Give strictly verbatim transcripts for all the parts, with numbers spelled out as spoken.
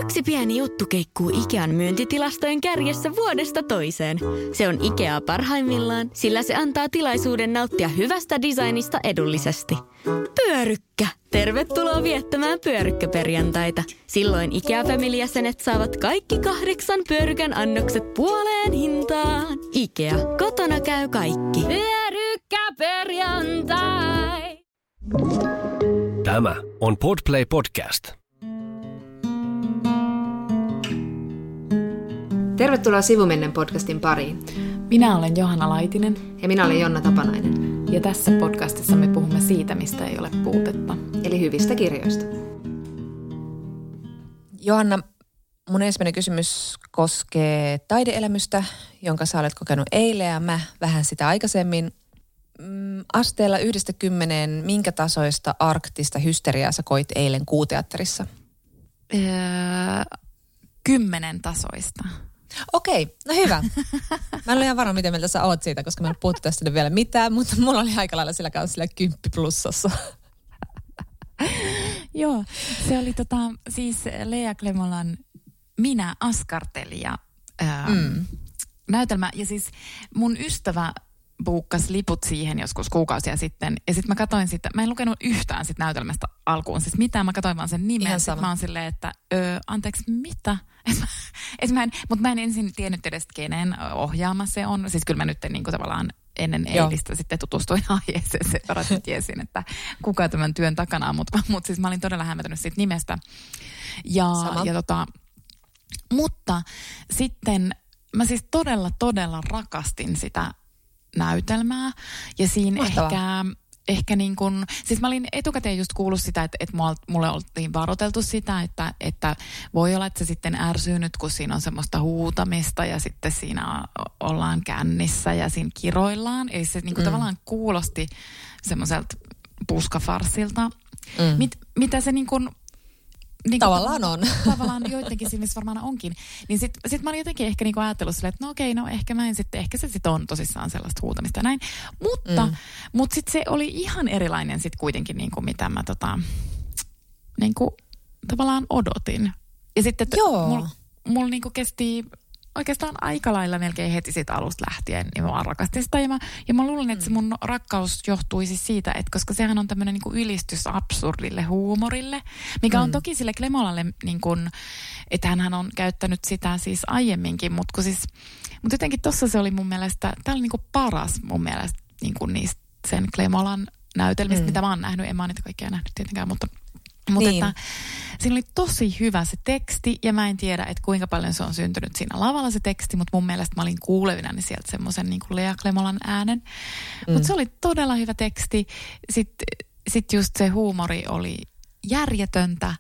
Yksi pieni juttu keikkuu Ikean myyntitilastojen kärjessä vuodesta toiseen. Se on Ikea parhaimmillaan, sillä se antaa tilaisuuden nauttia hyvästä designista edullisesti. Pyörykkä! Tervetuloa viettämään pyörykkäperjantaita. Silloin Ikea-familijäsenet saavat kaikki kahdeksan pyörykän annokset puoleen hintaan. Ikea, kotona käy kaikki. Pyörykkäperjantai! Tämä on Podplay Podcast. Tervetuloa Sivumennen podcastin pariin. Minä olen Johanna Laitinen. Ja minä olen Jonna Tapanainen. Ja tässä podcastissa me puhumme siitä, mistä ei ole puutetta. Eli hyvistä kirjoista. Johanna, mun ensimmäinen kysymys koskee taide-elämystä, jonka sä olet kokenut eilen ja mä vähän sitä aikaisemmin. Mm, asteella yhdestä kymmeneen, minkä tasoista arktista hysteriaa sä koit eilen Kuuteatterissa? Öö, kymmenen tasoista. Okei, no hyvä. Mä en ole ihan varma, miten mieltä sä oot siitä, koska mä en puhuttu tästä vielä mitään, mutta mulla oli aika lailla sillä kanssa sillä kymppi plussassa. Joo, se oli tota, siis Lea Klemolan Minä askartelija ää, mm. näytelmä. Ja siis mun ystävä buukkasi liput siihen joskus kuukausia sitten. Ja sitten mä katsoin sitä, mä en lukenut yhtään sit näytelmästä alkuun. Siis mitään, mä katsoin vaan sen nimen. Sitten mä oon silleen, että öö, anteeksi, mitä? Et mä, et mä en, mutta mä en ensin tiennyt edes, kenen ohjaama se on. Siis kyllä mä nyt niin kuin tavallaan ennen eilistä sitten tutustuin aiheeseen. Se varasti tiesin, että kuka tämän työn takana on. Mutta mut siis mä olin todella hämmentynyt siitä nimestä. Ja, ja tota, mutta sitten mä siis todella, todella rakastin sitä näytelmää. Ja siinä Mahtavaa. ehkä... Ehkä niin kuin, siis mä olin etukäteen just kuullut sitä, että, että mulle oltiin varoiteltu sitä, että, että voi olla, että se sitten ärsyy nyt, kun siinä on semmoista huutamista ja sitten siinä ollaan kännissä ja siinä kiroillaan. Eli se niin kuin mm. tavallaan kuulosti semmoiselta puskafarsilta. Mm. Mit, mitä se niin kuin... Niin tavallaan on. Tavallaan joidenkin silmissä varmaan onkin. Niin sit, sit mä olin jotenkin ehkä niinku ajatellut silleen, että no okei, no ehkä mä en sitten, ehkä se sitten on tosissaan sellaista huutamista ja näin. Mutta, mm. mutta sitten se oli ihan erilainen sitten kuitenkin niinku mitä mä tota, niinku tavallaan odotin. Ja sitten mulla mul niinku kesti oikeastaan aika lailla melkein heti siitä alusta lähtien, niin mä rakastin sitä. Ja mä, ja mä luulen, että se mun rakkaus johtuisi siitä, että koska sehän on tämmöinen niin kuin ylistys absurdille huumorille, mikä on mm. toki sille Klemolalle, niin kuin, että hän on käyttänyt sitä siis aiemminkin, mutta siis, mutta jotenkin tossa se oli mun mielestä, tää oli niin kuin paras mun mielestä niin kuin niistä sen Klemolan näytelmistä, mm. mitä mä oon nähnyt, en mä oon niitä kaikkia nähnyt tietenkään, mutta Mutta niin. että siinä oli tosi hyvä se teksti ja mä en tiedä, että kuinka paljon se on syntynyt siinä lavalla se teksti, mutta mun mielestä mä olin kuulevinani sieltä semmoisen niin kuin Lea Klemolan äänen. Mm. Mutta se oli todella hyvä teksti. Sitten sit just se huumori oli järjetöntä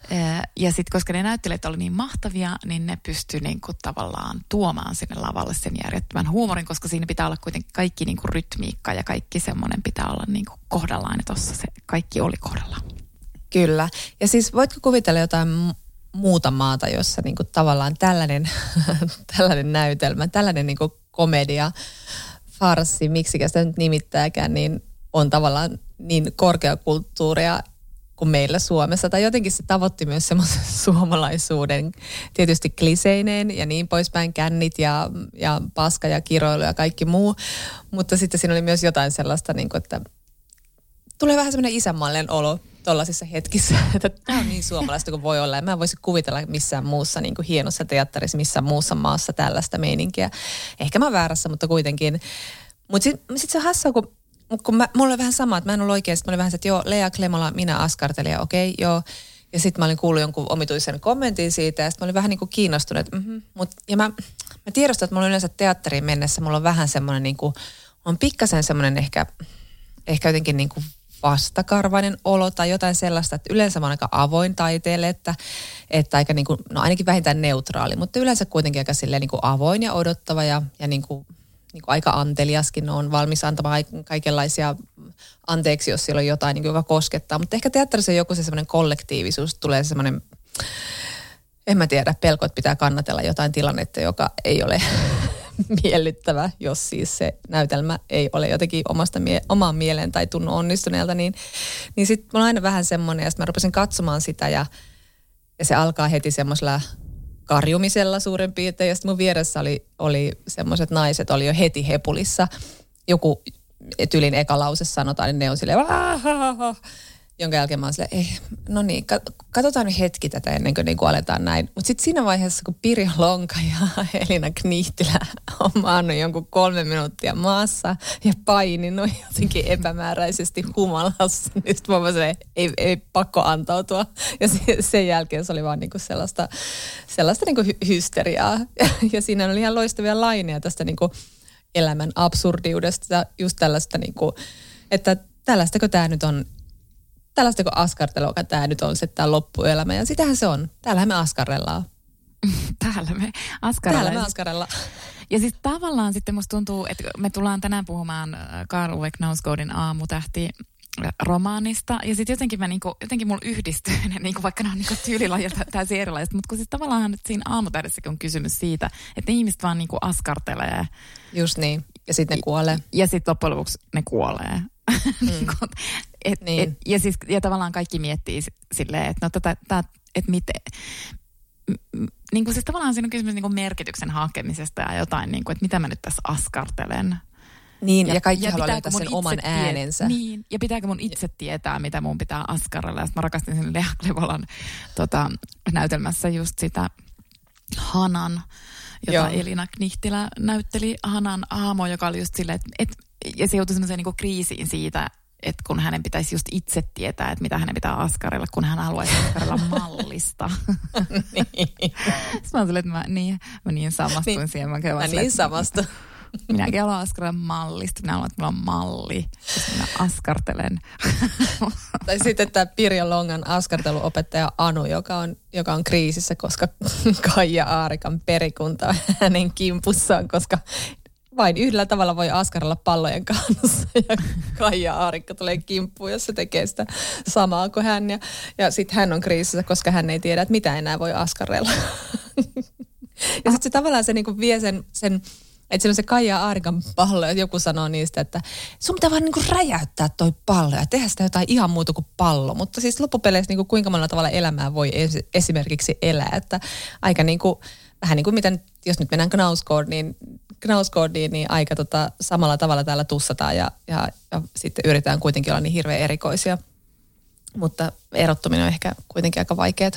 ja sitten koska ne näyttelijät oli niin mahtavia, niin ne pystyi niin kuin tavallaan tuomaan sinne lavalle sen järjettömän huumorin, koska siinä pitää olla kuitenkin kaikki niin kuin rytmiikka ja kaikki semmoinen pitää olla niin kuin kohdallaan ja tossa se kaikki oli kohdallaan. Kyllä. Ja siis voitko kuvitella jotain muuta maata, jossa niinku tavallaan tällainen, tällainen näytelmä, tällainen niinku komedia, farssi, miksikä sitä nyt nimittääkään, niin on tavallaan niin korkeakulttuuria kuin meillä Suomessa. Tai jotenkin se tavoitti myös semmoisen suomalaisuuden, tietysti kliseineen ja niin poispäin, kännit ja, ja paska ja kiroilu ja kaikki muu. Mutta sitten siinä oli myös jotain sellaista, niin kuin, että tulee vähän semmoinen isänmaallinen olo tuollaisissa hetkissä, että tämä on niin suomalaista kuin voi olla. Ja mä en voisi kuvitella missään muussa niin kuin hienossa teatterissa, missään muussa maassa tällaista meininkiä. Ehkä mä oon väärässä, mutta kuitenkin. Mutta sitten sit se on hassua, kun, kun mä, mulla oli vähän sama, että mä en ollut oikein. Sitten mä olin vähän, että joo, Lea Klemola, minä askartelija, okei, okay, joo. Ja sitten mä olin kuullut jonkun omituisen kommentin siitä ja sitten mä olin vähän niin kuin kiinnostunut. Että, mm-hmm. Mut, ja mä, mä tiedostan, että mulla on yleensä teatteriin mennessä, mulla on vähän semmoinen niin kuin, on pikkasen semmoinen ehkä, ehkä jotenkin niin kuin vastakarvainen olo tai jotain sellaista, että yleensä mä oon aika avoin taiteelle, että, että aika niin kuin, no ainakin vähintään neutraali, mutta yleensä kuitenkin aika silleen niin kuin avoin ja odottava ja, ja niin kuin, niin kuin aika anteliaskin on valmis antamaan kaikenlaisia anteeksi, jos siellä on jotain, niin kuin, joka koskettaa. Mutta ehkä teatterissa joku se semmoinen kollektiivisuus, tulee semmoinen, en mä tiedä, pelko, että pitää kannatella jotain tilannetta, joka ei ole miellyttävä, jos siis se näytelmä ei ole jotenkin omasta mie- omaan mieleen tai tunnu onnistuneelta, niin, niin sitten mulla on aina vähän semmoinen, ja sitten mä rupesin katsomaan sitä, ja Ja se alkaa heti semmoisella karjumisella suurin piirtein. Ja sitten mun vieressä oli, oli semmoiset naiset, oli jo heti hepulissa. Joku tylin eka lause sanotaan, niin ne on silleen, jonka jälkeen mä oon silleen, ei, no niin, katsotaan nyt hetki tätä ennen kuin niin kuin aletaan näin. Mutta sitten siinä vaiheessa, kun Pirjo Lonka ja Elina Knihtilä on maannut jonkun kolme minuuttia maassa ja paininut jotenkin epämääräisesti humalassa, niin sitten mä vaan silleen, ei, ei pakko antautua. Ja sen jälkeen se oli vaan niin kuin sellaista, sellaista niin kuin hysteriaa. Ja siinä oli ihan loistavia laineja tästä niin kuin elämän absurdiudesta ja just tällaista, niin kuin, että tällaistako tämä nyt on, tällaistako askartelua tämä nyt on se tämä loppuelämä. Ja sitähän se on. Täällähän me askarrellaan. Täällä me askarrellaan. Täällä me askarrellaan. Ja sitten tavallaan sitten musta tuntuu, että me tullaan tänään puhumaan Karl Ove Knausgårdin Aamutähti romaanista. Ja sitten jotenkin, mä niinku, jotenkin mulla yhdistyy ne, niinku, vaikka ne on niinku tyylilajilta täysin erilaiset. Mutta kun sitten tavallaan siinä Aamutähdessäkin on kysymys siitä, että ne ihmiset vaan niinku askartelee. Just niin. Ja sitten ne kuolee. Ja, ja sitten loppujen lopuksi ne kuolee. Mm. et, niin. et, ja, siis, ja tavallaan kaikki miettii silleen, että no tätä, tätä että miten... Niin kuin siis tavallaan siinä on kysymys niin kuin merkityksen hakemisesta ja jotain, niin kuin, että mitä mä nyt tässä askartelen. Niin, ja, ja kaikki ja haluaa löytää sen oman tie- äänensä. Niin, ja pitääkö mun itse tietää, mitä mun pitää askarrella. Ja sitten mä rakastin sen Lea Klevolan tota, näytelmässä just sitä Hanan, jota Joo. Elina Knihtilä näytteli. Hanan hahmo, joka oli just silleen, että et, ja se joutui semmoiseen niin kuin kriisiin siitä, että kun hänen pitäisi just itse tietää, että mitä hänen pitää askarella, kun hän haluaisi askarella mallista. niin. Sitten mä olin, että mä niin, mä niin samastuin niin. siihen. Mä, mä niin samastun. Minäkin haluan askarella mallista. Minä haluan, että mulla on malli, jos minä askartelen. Tai sitten tämä Pirjo Longan askarteluopettaja Anu, joka on, joka on kriisissä, koska Kaija Aarikan perikunta on hänen kimpussaan, koska vain yhdellä tavalla voi askarella pallojen kanssa ja Kaija Aarikka tulee kimppuun, jos se tekee sitä samaa kuin hän. Ja, ja sitten hän on kriisissä, koska hän ei tiedä, että mitä enää voi askarella. Ja sitten se tavallaan se niinku vie sen, sen että siinä on se Kaija Aarikan pallo ja joku sanoo niistä, että sun pitää vaan niinku räjäyttää toi pallo ja tehdä sitä jotain ihan muuta kuin pallo. Mutta siis loppupeleissä niinku kuinka monella tavalla elämää voi esimerkiksi elää, että aika niinku, vähän niin kuin miten, jos nyt mennään Knausgårdiin, niin Knausgårdiin, niin aika tota, samalla tavalla täällä tussataan ja, ja, ja sitten yritetään kuitenkin olla niin hirveän erikoisia. Mutta erottuminen on ehkä kuitenkin aika vaikeaa.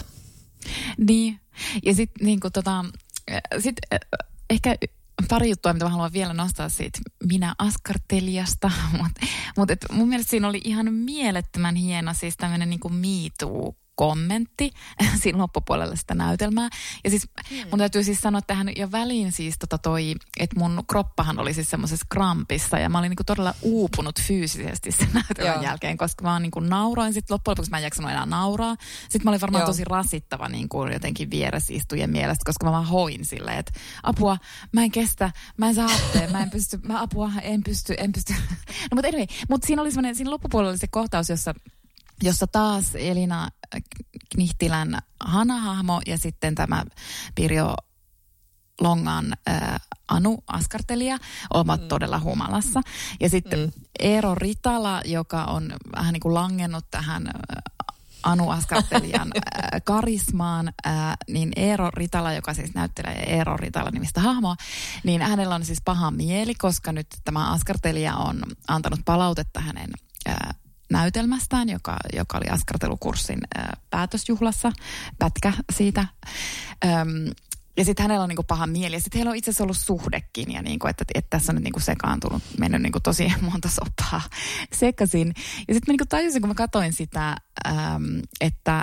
Niin, ja sitten niin tota, sit, ehkä pari juttua, mitä mä haluan vielä nostaa siitä minä askartelijasta, mutta mut mun mielestä siinä oli ihan mielettömän hieno siis tämmöinen niin kuin Me Too kommentti siinä loppupuolella sitä näytelmää. Ja siis mun täytyy siis sanoa tähän jo väliin siis tota toi, että mun kroppahan oli siis semmoisessa krampissa ja mä olin niinku todella uupunut fyysisesti sen näytelmän Joo. jälkeen, koska mä niinku nauroin. Sitten loppujen lopuksi mä en jaksanut enää nauraa. Sitten mä olin varmaan Joo. tosi rasittava niinku jotenkin vieresistujen mielestä, koska mä vaan hoin silleen, että apua, mä en kestä, mä en saa hatteen, mä en pysty, mä apua, en pysty, en pysty. No mutta anyway, mutta siinä oli semmoinen, siinä loppupuolella oli se kohtaus, jossa jossa taas Elina Knihtilän Hana-hahmo ja sitten tämä Pirjo Longan äh, Anu askartelija ovat mm. todella humalassa. Ja sitten mm. Eero Ritala, joka on vähän niin kuin langennut tähän äh, Anu askartelijan äh, karismaan, äh, niin Eero Ritala, joka siis näyttelee Eero Ritala nimistä hahmoa, niin hänellä on siis paha mieli, koska nyt tämä askartelija on antanut palautetta hänen äh, näytelmästään, joka, joka oli askartelukurssin ää, päätösjuhlassa, pätkä siitä. Öm, ja sitten hänellä on niinku paha mieli. Ja sitten heillä on itse asiassa ollut suhdekin. Ja niinku, että, että tässä on nyt niinku sekaantunut, mennyt niinku tosi monta soppaa sekaisin. Ja sitten mä niinku tajusin, kun mä katsoin sitä, äm, että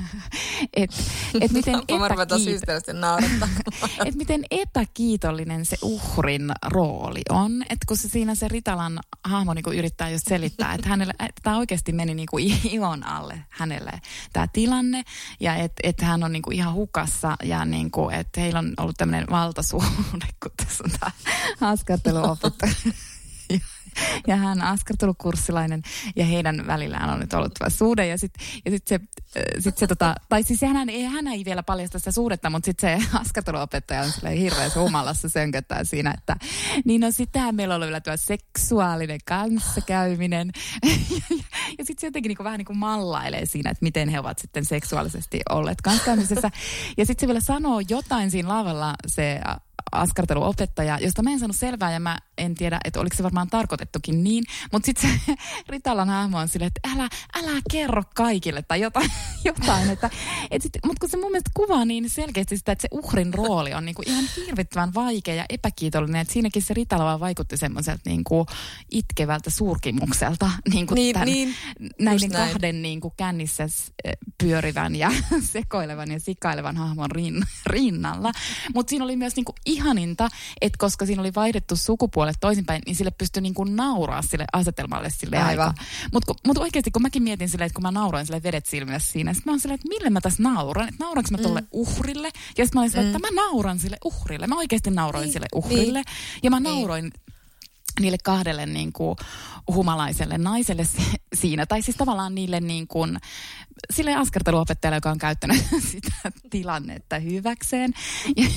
et, et miten, epäkiito- et miten epäkiitollinen se uhrin rooli on. Että kun se siinä se Ritalan hahmo niinku yrittää just selittää, että hänelle, että tämä oikeasti meni niinku ion alle hänelle tämä tilanne. Ja että et hän on niinku ihan hukassa ja niinku, että heillä on ollut tämmöinen valtasuhde, kun tässä on tämä askarteluopettaja. ja hän askartelukurssilainen ja heidän välillään on nyt ollut tämä suhde ja sitten ja sit se, sit se tota, tai siis hän ei, hän ei vielä paljasta sitä suhdetta, mutta sitten se askarteluopettaja on silleen hirveässä humalassa sönköttää siinä, että niin no sitähän meillä on ollut yllättävä seksuaalinen kanssakäyminen ja, ja, ja sitten se jotenkin niin kuin, vähän niin kuin mallailee siinä, että miten he ovat sitten seksuaalisesti olleet kanssakäymisessä ja sitten se vielä sanoo jotain siinä lavalla se askarteluopettaja, josta mä en saanut selvää ja mä en tiedä, että oliko se varmaan tarkoitettukin niin, mutta sitten se Ritalan hahmo on silleen, että älä, älä kerro kaikille tai jotain, jotain että, et sit, mutta kun se mun mielestä kuvaa niin selkeästi sitä, että se uhrin rooli on niinku ihan hirvittävän vaikea ja epäkiitollinen, että siinäkin se Ritala vaan vaikutti semmoiselta niinku itkevältä suurkimukselta niinku niin, tämän, niin, näiden kahden niinku kännissä pyörivän ja sekoilevan ja sikailevan hahmon rin, rinnalla, mutta siinä oli myös niinku ihaninta, että koska siinä oli vaihdettu sukupuolet toisinpäin, niin sille pystyi niin kuin nauraa sille asetelmalle sille aikaa. Mutta mut oikeasti, kun mäkin mietin silleen, että kun mä nauroin sille vedet silmille siinä, sitten mä oon silleen, että mille mä tässä nauran? Että nauranko mä tolle mm. uhrille? Ja sitten mä olin silleen, että mm. mä nauran sille uhrille. Mä oikeasti nauroin niin, sille uhrille. Niin. Ja mä nauroin niin. niille kahdelle niin kuin humalaiselle naiselle siinä. Tai siis tavallaan niille niin kuin, sille askarteluopettajalle, joka on käyttänyt sitä tilannetta hyväkseen. Ja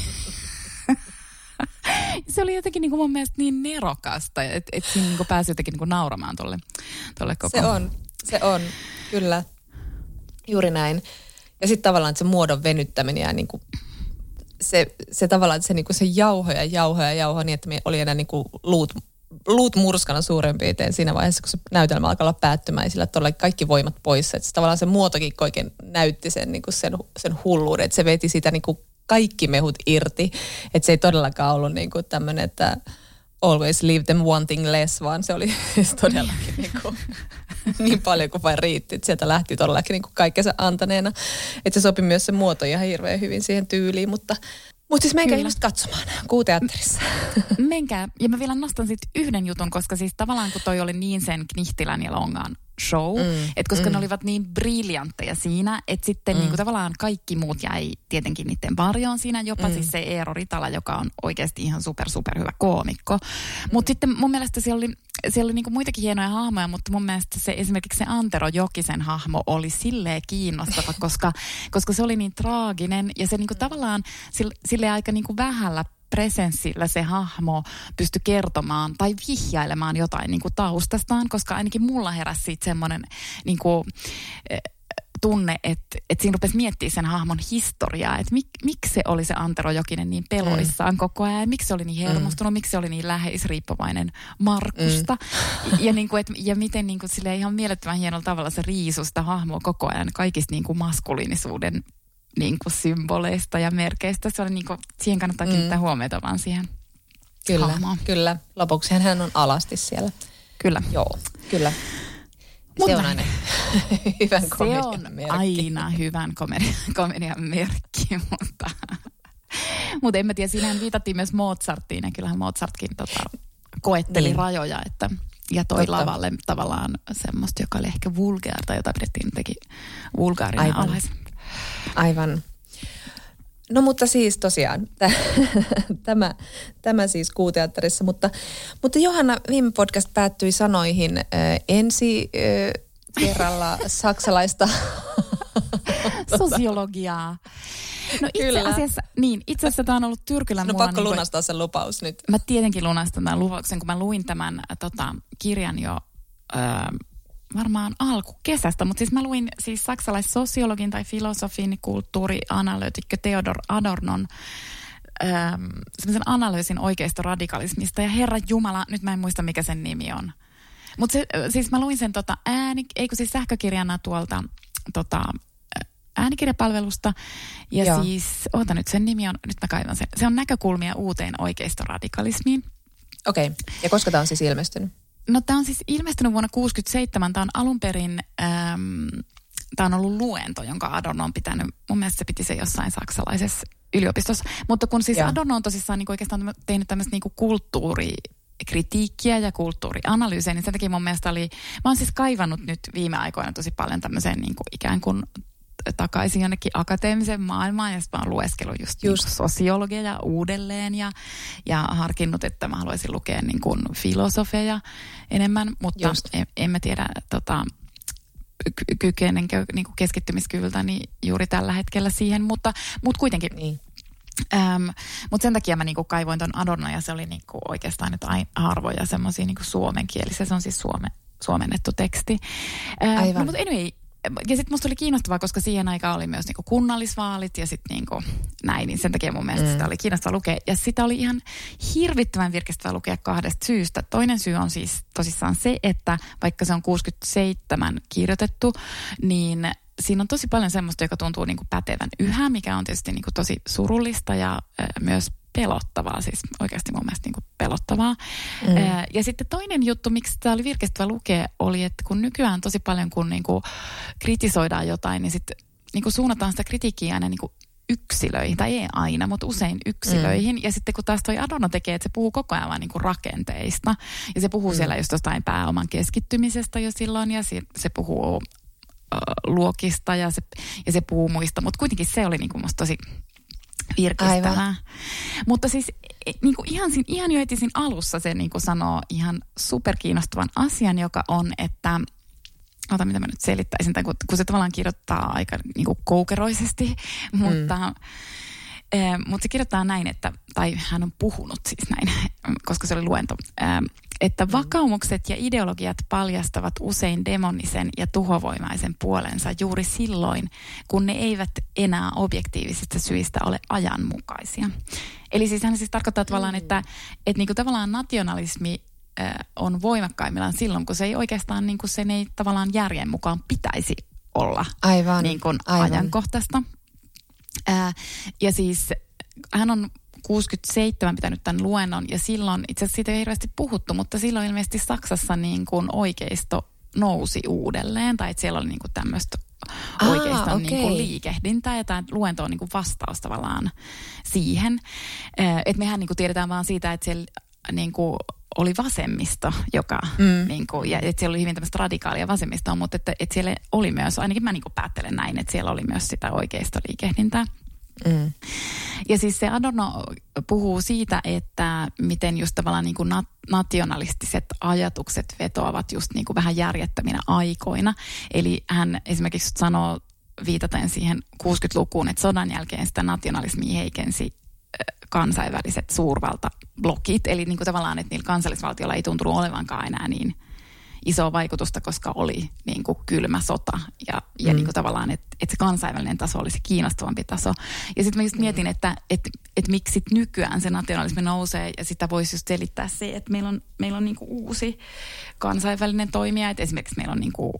se oli jotenkin niin kuin mun mielestä niin nerokasta, että et siinä niin kuin pääsi jotenkin niin kuin nauramaan tolle, tolle koko. Se on, se on, kyllä. Juuri näin. Ja sitten tavallaan että se muodon venyttäminen ja niin kuin se, se tavallaan, että se, niin kuin se jauho ja jauho ja jauho niin, että me oli enää niin kuin luut, luut murskana suurin piirtein siinä vaiheessa, kun se näytelmä alkaa olla päättymään ja sillä todella kaikki voimat pois. Että tavallaan se muotokin oikein näytti sen, niin kuin sen, sen hulluuden, että se veti sitä niin kuin kaikki mehut irti. Että se ei todellakaan ollut niin kuin tämmöinen, että always leave them wanting less, vaan se oli siis todellakin niin, kuin, niin paljon kuin vain riitti. Että sieltä lähti todellakin niin kuin kaikkensa antaneena. Että se sopi myös se muoto ihan hirveän hyvin siihen tyyliin, mutta Mutta siis menkää just katsomaan Kuuteatterissa. Menkää. Ja mä vielä nostan sitten yhden jutun, koska siis tavallaan kun toi oli niin sen Knihtilän ja Longaan show, mm, että koska mm. ne olivat niin briljantteja siinä, että sitten mm. niin kuin tavallaan kaikki muut jäi tietenkin niiden varjoon siinä, jopa mm. siis se Eero Ritala, joka on oikeasti ihan super super hyvä koomikko. Mm. Mutta sitten mun mielestä siellä oli, siellä oli niin kuin muitakin hienoja hahmoja, mutta mun mielestä se, esimerkiksi se Antero Jokisen hahmo oli silleen kiinnostava, koska, koska se oli niin traaginen ja se niin kuin tavallaan sille, sille aika niin kuin vähällä presenssillä se hahmo pystyi kertomaan tai vihjailemaan jotain niin kuin taustastaan, koska ainakin mulla heräsi siitä semmoinen niin kuin, tunne, että, että siinä rupesi miettimään sen hahmon historiaa, että mik, miksi se oli se Antero Jokinen niin peloissaan mm. koko ajan, miksi se oli niin hermostunut, mm. miksi se oli niin läheisriippuvainen Markusta mm. ja, niin kuin, et, ja miten niin kuin, silleen ihan mielettömän hienolla tavalla se riisui sitä hahmoa koko ajan kaikista niin kuin maskuliinisuuden niin kuin symboleista ja merkeistä. Se oli niin kuin, siihen kannattaa kiinnittää mm. huomiota vaan siihen kyllä, hahmoon. Kyllä, lopuksi hän on alasti siellä. Kyllä. Joo, kyllä. Mutta, se on aina hyvän komedian se on merkki. aina hyvän komedian, komedian merkki, mutta, mutta en mä tiedä, siinähän viitattiin myös Mozarttiin ja kyllähän Mozartkin tota, koetteli niin. rajoja, että ja toi Totta. lavalle tavallaan semmoista, joka oli ehkä vulgaarta, jota pidettiin jotenkin vulgaarina Aivan. alhaisen. Aivan. No mutta siis tosiaan, tämä, tämä siis Kuuteatterissa, mutta, mutta Johanna, viime podcast päättyi sanoihin äh, ensi äh, kerralla saksalaista sosiologiaa. No itse Kyllä. asiassa, niin, itse asiassa tämä on ollut Tyrkylän no mulla. pakko niin lunastaa sen lupaus nyt. Mä tietenkin lunastan tämän lupauksen, kun mä luin tämän tota, kirjan jo ö, varmaan alkukesästä, mutta siis mä luin siis saksalaissosiologin tai filosofin, kulttuurianalyytikko Theodor Adornon öö, semmoisen analyysin oikeistoradikalismista ja Herra Jumala, nyt mä en muista mikä sen nimi on. Mutta siis mä luin sen tota ääni, eikö siis sähkökirjana tuolta tota, äänikirjapalvelusta ja Joo. siis, oota nyt sen nimi on, nyt mä kaivan sen, se on näkökulmia uuteen oikeistoradikalismiin. Okei, okay. Ja koska tämä on siis ilmestynyt? No tämä on siis ilmestynyt vuonna tuhatyhdeksänsataakuusikymmentäseitsemän. Tämä on alun perin, ähm, tämä on ollut luento, jonka Adorno on pitänyt. Mun mielestä se piti se jossain saksalaisessa yliopistossa. Mutta kun siis Joo. Adorno on tosissaan niin oikeastaan tehnyt tämmöistä niin kulttuurikritiikkiä ja kulttuurianalyysiä, niin sen takia mun mielestä oli, mä oon siis kaivannut nyt viime aikoina tosi paljon tämmöiseen niin kuin ikään kuin takaisin jonnekin akateemiseen maailmaan ja sitten mä oon lueskellut just, just. Niin sosiologia uudelleen ja, ja harkinnut, että mä haluaisin lukea niin kuin filosofeja enemmän, mutta en, en mä tiedä tota, ky- kykenenkö niin kuin keskittymiskyvyltäni juuri tällä hetkellä siihen, mutta, mutta kuitenkin. Niin. Ähm, mutta sen takia mä niinku kaivoin ton Adorno ja se oli niinku oikeastaan nyt harvoja semmoisia niinku suomenkielisiä, se on siis suome, suomennettu teksti. Ähm, Aivan. No, mutta anyway, ja sitten musta oli kiinnostavaa, koska siihen aikaan oli myös niinku kunnallisvaalit ja sitten niinku näin, niin sen takia mun mielestä mm. sitä oli kiinnostavaa lukea. Ja sitä oli ihan hirvittävän virkistävää lukea kahdesta syystä. Toinen syy on siis tosissaan se, että vaikka se on kuusikymmentäseitsemän kirjoitettu, niin siinä on tosi paljon semmoista, joka tuntuu niinku pätevän yhä, mikä on tietysti niinku tosi surullista ja äh, myös pelottavaa, siis oikeasti mun mielestä niinku pelottavaa. Mm. Äh, ja sitten toinen juttu, miksi tämä oli virkistävä lukea, oli, että kun nykyään tosi paljon kun niinku kritisoidaan jotain, niin sitten niinku suunnataan sitä kritiikkiä aina niinku yksilöihin, tai ei aina, mutta usein yksilöihin. Mm. Ja sitten kun taas toi Adorno tekee, että se puhuu koko ajan vaan niinku rakenteista, ja se puhuu mm. siellä just jostain pääoman keskittymisestä jo silloin, ja se, se puhuu luokista ja se, ja se puhuu muista, mutta kuitenkin se oli niinku musta tosi virkistävää. Aivan. Mutta siis niinku ihan, ihan jo heti siinä alussa se niinku sanoo ihan superkiinnostavan asian, joka on, että ota mitä mä nyt selittäisin, tai kun, kun se tavallaan kirjoittaa aika niinku koukeroisesti, mm. mutta Eh, mutta se kirjoittaa näin, että, tai hän on puhunut siis näin, koska se oli luento, eh, että vakaumukset ja ideologiat paljastavat usein demonisen ja tuhovoimaisen puolensa juuri silloin, kun ne eivät enää objektiivisista syistä ole ajanmukaisia. Eli siis hän siis tarkoittaa tavallaan, että, että niinku tavallaan nationalismi eh, on voimakkaimmillaan silloin, kun se ei oikeastaan, niinku sen ei tavallaan järjen mukaan pitäisi olla aivan, niinku aivan. ajankohtaista. Ää, ja siis hän on kuusikymmentäseitsemän pitänyt tämän luennon ja silloin, itse asiassa siitä ei hirveästi puhuttu, mutta silloin ilmeisesti Saksassa niin kuin oikeisto nousi uudelleen, tai että siellä oli niin kuin tämmöistä ah, oikeiston okay. niin kuin liikehdintää, ja tämä luento on niin kuin vastaus tavallaan siihen. Että mehän niin kuin tiedetään vaan siitä, että siellä niin kuin oli vasemmisto, joka, mm. niin kuin, ja että siellä oli hyvin tämmöistä radikaalia vasemmistoa, mutta että, että siellä oli myös, ainakin mä niin kuin päättelen näin, että siellä oli myös sitä oikeistoliikehdintää. Mm. Ja siis se Adorno puhuu siitä, että miten just tavallaan niin kuin nat- nationalistiset ajatukset vetoavat just niin kuin vähän järjettöminä aikoina. Eli hän esimerkiksi sanoo viitaten siihen kuusikymmentälukuun, että sodan jälkeen sitä nationalismia heikensi kansainväliset suurvaltablokit. Eli niin kuin tavallaan, että niillä kansallisvaltioilla ei tuntunut olevankaan enää niin isoa vaikutusta, koska oli niin kuin kylmä sota ja, ja mm. niin kuin tavallaan, että, että se kansainvälinen taso oli se kiinnostavampi taso. Ja sitten mä just mietin, että, että, että miksi nykyään se nationalismi nousee ja sitä voisi just selittää se, että meillä on, meillä on niin kuin uusi kansainvälinen toimija, että esimerkiksi meillä on niin kuin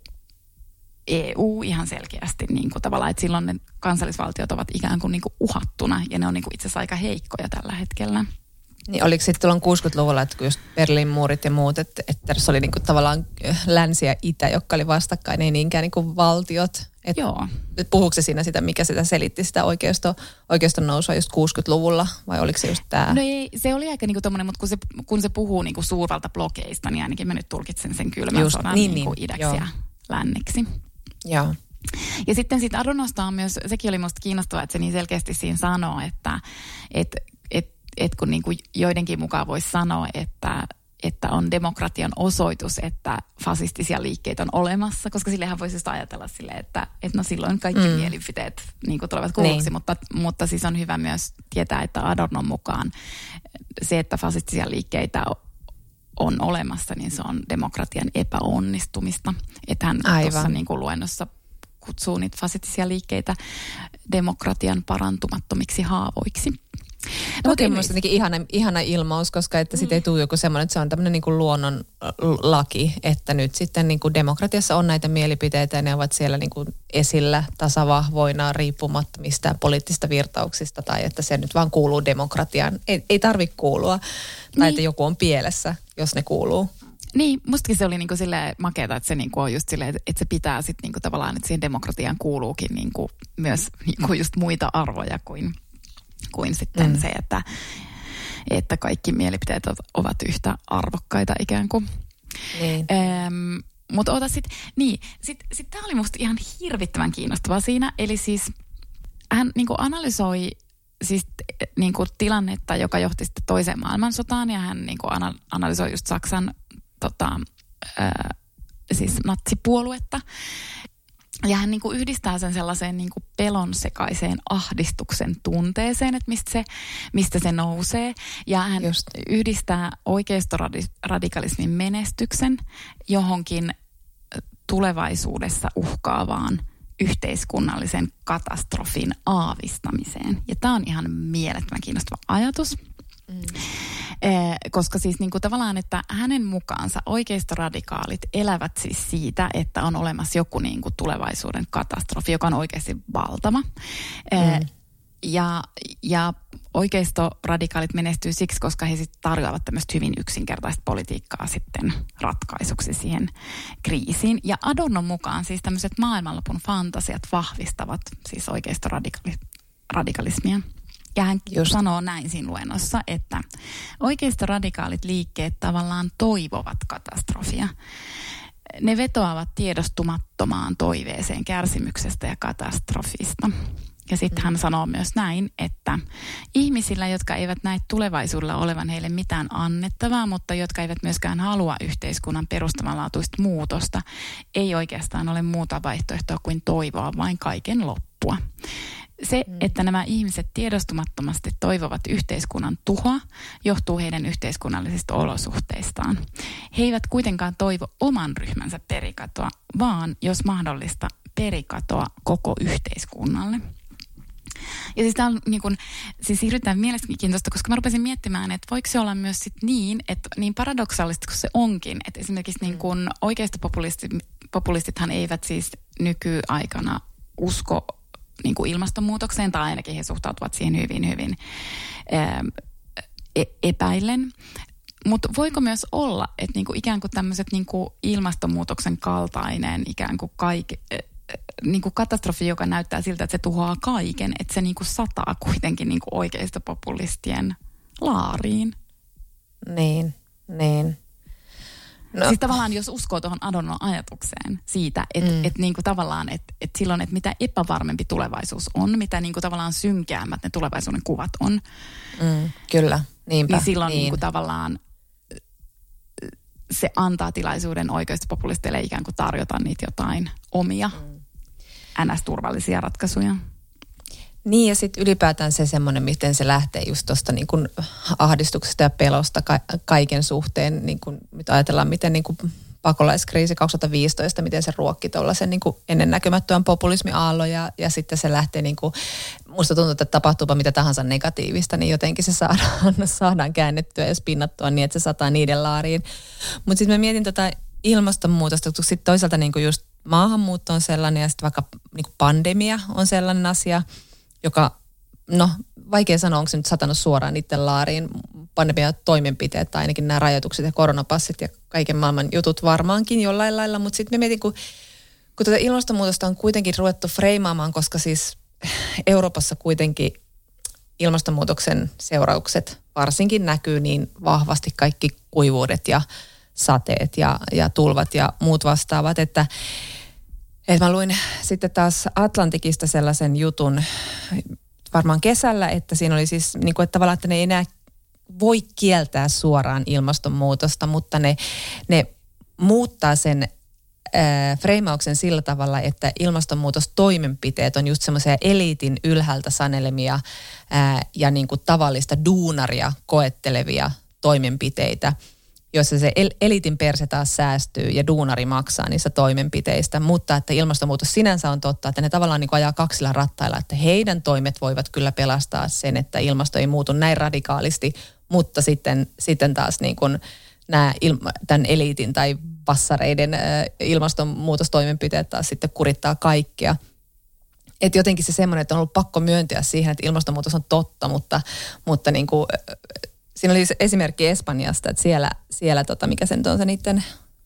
E U ihan selkeästi niin kuin tavallaan, että silloin ne kansallisvaltiot ovat ikään kuin, niin kuin uhattuna ja ne on niin kuin itse asiassa aika heikkoja tällä hetkellä. Niin oliko sitten tuolloin kuusikymmentäluvulla, että kun just Berliin muurit ja muut, että, että se oli niin kuin tavallaan länsi ja itä, jotka oli vastakkain, ei niinkään niin kuin valtiot. Että, Joo. Että puhuuko se siinä sitä, mikä sitä selitti, sitä oikeisto, oikeiston nousua just kuusikymmentäluvulla, vai oliko se just tämä? No ei, se oli aika niin kuin tommoinen, mutta kun se, kun se puhuu niin kuin suurvaltablokeista, niin ainakin mä nyt tulkitsen sen kylmän just, sodan niin, niin kuin idäksi joo. ja länneksi. Joo. Ja sitten siitä Adornosta on myös, sekin oli musta kiinnostavaa, että se niin selkeästi siinä sanoo, että et, et, et kun niin kuin joidenkin mukaan voisi sanoa, että, että on demokratian osoitus, että fasistisia liikkeitä on olemassa, koska sillehän voisi just ajatella silleen, että, että no silloin kaikki mm. mielipiteet niin kuin tulevat kuulluksi, niin. mutta, mutta siis on hyvä myös tietää, että Adornon mukaan se, että fasistisia liikkeitä on olemassa, niin se on demokratian epäonnistumista. Että hän tuossa niin kuin luennossa kutsuu niitä fasistisia liikkeitä demokratian parantumattomiksi haavoiksi. No, mutta minusta jotenkin ihana, ihana ilmaus, koska että mm. siitä ei tule joku semmoinen, että se on tämmöinen niin kuin luonnon laki, että nyt sitten niin kuin demokratiassa on näitä mielipiteitä ja ne ovat siellä niin kuin esillä tasavahvoina riippumatta mistään poliittisista virtauksista tai että se nyt vaan kuuluu demokratiaan. Ei, ei tarvitse kuulua tai niin. Että joku on pielessä, jos ne kuuluu. Niin, mustakin se oli niinku silleen makeata, että se niinku on just silleen, että se pitää sitten niinku tavallaan, että siihen demokratiaan kuuluukin niinku myös niinku just muita arvoja kuin, kuin sitten mm. se, että, että kaikki mielipiteet ovat yhtä arvokkaita ikään kuin. Niin. Ähm, Mutta oota sit, niin, sit, sit tää oli musta ihan hirvittävän kiinnostavaa siinä. Eli siis hän niinku analysoi siis niinku tilannetta, joka johti sitten toiseen maailmansotaan. Ja hän niinku ana, analysoi just Saksan tota, ää, siis natsipuoluetta. Ja hän niinku yhdistää sen sellaiseen niinku pelon sekaiseen ahdistuksen tunteeseen, että mistä se, mistä se nousee. Ja hän just yhdistää oikeistoradikalismin menestyksen johonkin tulevaisuudessa uhkaavaan yhteiskunnallisen katastrofin aavistamiseen. Ja tämä on ihan mielettömän kiinnostava ajatus. Mm. Eh, koska siis niin kuin tavallaan, että hänen mukaansa oikeistoradikaalit elävät siis siitä, että on olemassa joku niin kuin tulevaisuuden katastrofi, joka on oikeasti valtava. Eh, mm. Ja, ja oikeistoradikaalit menestyy siksi, koska he sitten tarjoavat tämmöistä hyvin yksinkertaista politiikkaa sitten ratkaisuksi siihen kriisiin. Ja Adornon mukaan siis tämmöiset maailmanlopun fantasiat vahvistavat siis oikeistoradikalismia. Ja hän Just. sanoo näin siinä luennossa, että oikeistoradikaalit liikkeet tavallaan toivovat katastrofia. Ne vetoavat tiedostumattomaan toiveeseen kärsimyksestä ja katastrofista. Ja sitten hän sanoo myös näin, että ihmisillä, jotka eivät näe tulevaisuudella olevan heille mitään annettavaa, mutta jotka eivät myöskään halua yhteiskunnan perustavanlaatuista muutosta, ei oikeastaan ole muuta vaihtoehtoa kuin toivoa vain kaiken loppua. Se, että nämä ihmiset tiedostumattomasti toivovat yhteiskunnan tuhoa, johtuu heidän yhteiskunnallisista olosuhteistaan. He eivät kuitenkaan toivo oman ryhmänsä perikatoa, vaan jos mahdollista perikatoa koko yhteiskunnalle. Ja siis tämä on niin kuin, siis hirveän mielenkiintoista, koska mä rupesin miettimään, että voiko se olla myös sit niin, että niin paradoksaalista kuin se onkin, että esimerkiksi niin kuin oikeistopopulistithan eivät siis nykyaikana usko niin kuin ilmastonmuutokseen, tai ainakin he suhtautuvat siihen hyvin, hyvin ää, epäillen. Mutta voiko myös olla, että niinku ikään kuin tämmöiset niinku ilmastonmuutoksen kaltainen ikään kuin kaikki, niinku katastrofi, joka näyttää siltä, että se tuhoaa kaiken, että se niinku sataa kuitenkin niinku oikeistopopulistien laariin? Niin, niin. No. Siis tavallaan, jos uskoo tuohon Adornon ajatukseen siitä, että mm. et niinku tavallaan, että et silloin, että mitä epävarmempi tulevaisuus on, mitä niinku tavallaan synkeämmät ne tulevaisuuden kuvat on. Mm, kyllä, niinpä. Niin silloin niin. niinku tavallaan se antaa tilaisuuden oikeistopopulisteille ikään kuin tarjota niitä jotain omia mm. N S-turvallisia ratkaisuja. Niin, ja sitten ylipäätään se semmoinen, miten se lähtee just tuosta niin kuin ahdistuksesta ja pelosta ka- kaiken suhteen. Niin kuin, nyt ajatellaan, miten niin kuin pakolaiskriisi kaksituhattaviisitoista, miten se ruokki tuollaisen niin kuin ennennäkemättömän populismiaallon ja, ja sitten se lähtee niin kuin, musta tuntuu, että tapahtuupa mitä tahansa negatiivista, niin jotenkin se saadaan, saadaan käännettyä ja spinnattua niin, että se sataa niiden laariin. Mutta sitten mä mietin tota ilmastonmuutosta, kun sitten toisaalta niin kuin just maahanmuutto on sellainen ja sitten vaikka niin kuin pandemia on sellainen asia, joka, no vaikea sanoa, onko se nyt satanut suoraan niiden laariin, pandemia-toimenpiteet tai ainakin nämä rajoitukset ja koronapassit ja kaiken maailman jutut varmaankin jollain lailla, mutta sitten me mietin, kun, kun tuota ilmastonmuutosta on kuitenkin ruvettu freimaamaan, koska siis Euroopassa kuitenkin ilmastonmuutoksen seuraukset varsinkin näkyy niin vahvasti kaikki kuivuudet ja sateet ja, ja tulvat ja muut vastaavat, että Et mä luin sitten taas Atlantikista sellaisen jutun varmaan kesällä, että siinä oli siis niin kuin, että tavallaan, että ne ei enää voi kieltää suoraan ilmastonmuutosta, mutta ne, ne muuttaa sen äh, freimauksen sillä tavalla, että ilmastonmuutostoimenpiteet on just semmoisia eliitin ylhäältä sanelemia äh, ja niin kuin tavallista duunaria koettelevia toimenpiteitä, jossa se eliitin perse taas säästyy ja duunari maksaa niistä toimenpiteistä, mutta että ilmastonmuutos sinänsä on totta, että ne tavallaan niin kuin ajaa kaksilla rattailla, että heidän toimet voivat kyllä pelastaa sen, että ilmasto ei muutu näin radikaalisti, mutta sitten, sitten taas niin kuin nämä ilma, tämän eliitin tai passareiden äh, ilmastonmuutostoimenpiteet taas sitten kurittaa kaikkea. Että jotenkin se semmoinen, että on ollut pakko myöntyä siihen, että ilmastonmuutos on totta, mutta, mutta niin kuin siinä oli esimerkki Espanjasta, että siellä, siellä tota, mikä se nyt on se niiden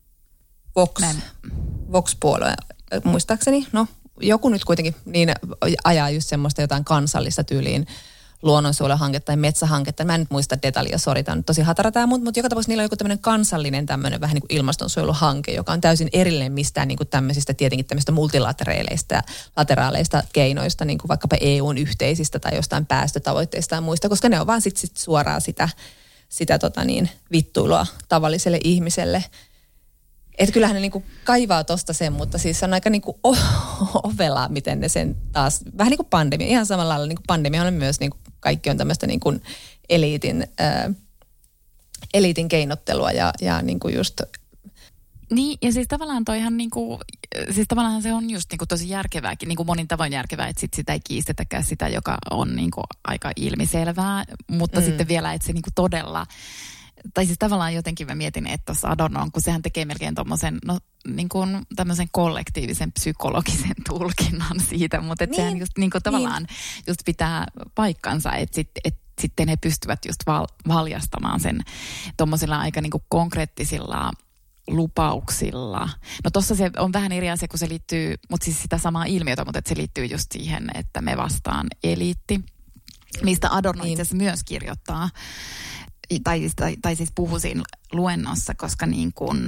Vox, Vox-puolue, muistaakseni, no joku nyt kuitenkin niin ajaa just semmoista jotain kansallista tyyliin luonnonsuojeluhanketta tai metsähanketta. Mä en nyt muista detaljia, sori, tämä on tosi hatara tämä, mutta, mutta joka tapauksessa niillä on joku tämmöinen kansallinen tämmöinen vähän niin kuin ilmastonsuojeluhanke, joka on täysin erillinen mistään niin kuin tämmöisistä tietenkin tämmöistä multilateraaleista ja lateraaleista keinoista, niin kuin vaikkapa E U:n yhteisistä tai jostain päästötavoitteista ja muista, koska ne on vaan sit, sit suoraan sitä, sitä tota niin, vittuilua tavalliselle ihmiselle. Että kyllähän ne niinku kaivaa tosta sen, mutta siis se on aika niinku ovelaa, miten ne sen taas, vähän niin kuin pandemia, ihan samalla lailla niin kuin pandemia on myös, niinku, kaikki on tämmöistä niinku eliitin, ää, eliitin keinottelua ja, ja niinku just. Niin, ja siis tavallaan toihan niinku, siis tavallaan se on just niinku tosi järkevääkin, niinku monin tavoin järkevää, että sit sitä ei kiistetäkään sitä, joka on niinku aika ilmiselvää, mutta mm. sitten vielä, että se niinku todella. Tai siis tavallaan jotenkin mä mietin, että tuossa Adornon, kun sehän tekee melkein tommosen, no niin kuin tämmöisen kollektiivisen psykologisen tulkinnan siitä, mutta että niin, sehän just niin kuin tavallaan niin. just pitää paikkansa, että sit, et, sitten he pystyvät just val, valjastamaan sen tommosilla aika niin kuin konkreettisilla lupauksilla. No tossa se on vähän eri asia, kun se liittyy, mutta siis sitä samaa ilmiötä, mutta että se liittyy just siihen, että me vastaan eliitti, mistä Adorno niin. itse asiassa myös kirjoittaa. Tai, tai, tai siis puhui siinä luennossa, koska niin kuin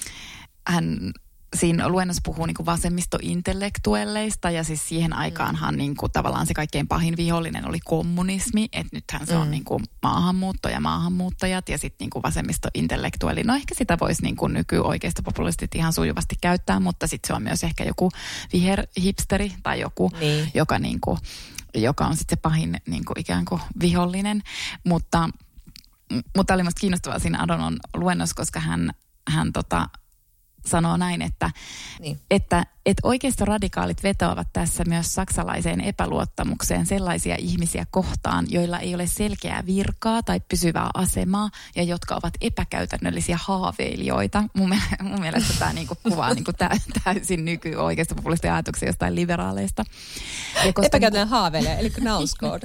hän siinä luennossa puhuu niin kuin vasemmistointellektuelleista ja siis siihen aikaanhan niin kuin tavallaan se kaikkein pahin vihollinen oli kommunismi, että nythän se on mm. niin kuin maahanmuutto ja maahanmuuttajat ja sitten niin kuin vasemmistointellektuelli. No ehkä sitä voisi niin kuin nykyoikeistopopulistit ihan sujuvasti käyttää, mutta sitten se on myös ehkä joku viherhipsteri tai joku, niin. joka, niin kuin, joka on sitten se pahin niin kuin ikään kuin vihollinen, mutta Mutta oli musta kiinnostavaa siinä Adornon luennossa, koska hän, hän tota, sanoo näin, että, niin. että, että oikeistoradikaalit vetoavat tässä myös saksalaiseen epäluottamukseen sellaisia ihmisiä kohtaan, joilla ei ole selkeää virkaa tai pysyvää asemaa ja jotka ovat epäkäytännöllisiä haaveilijoita. Mun, mun mielestä tämä niinku kuvaa niinku täysin nykyoikeistopopulistien ajatuksia jostain liberaaleista. Epäkäytännön haaveilija, eli nauskood.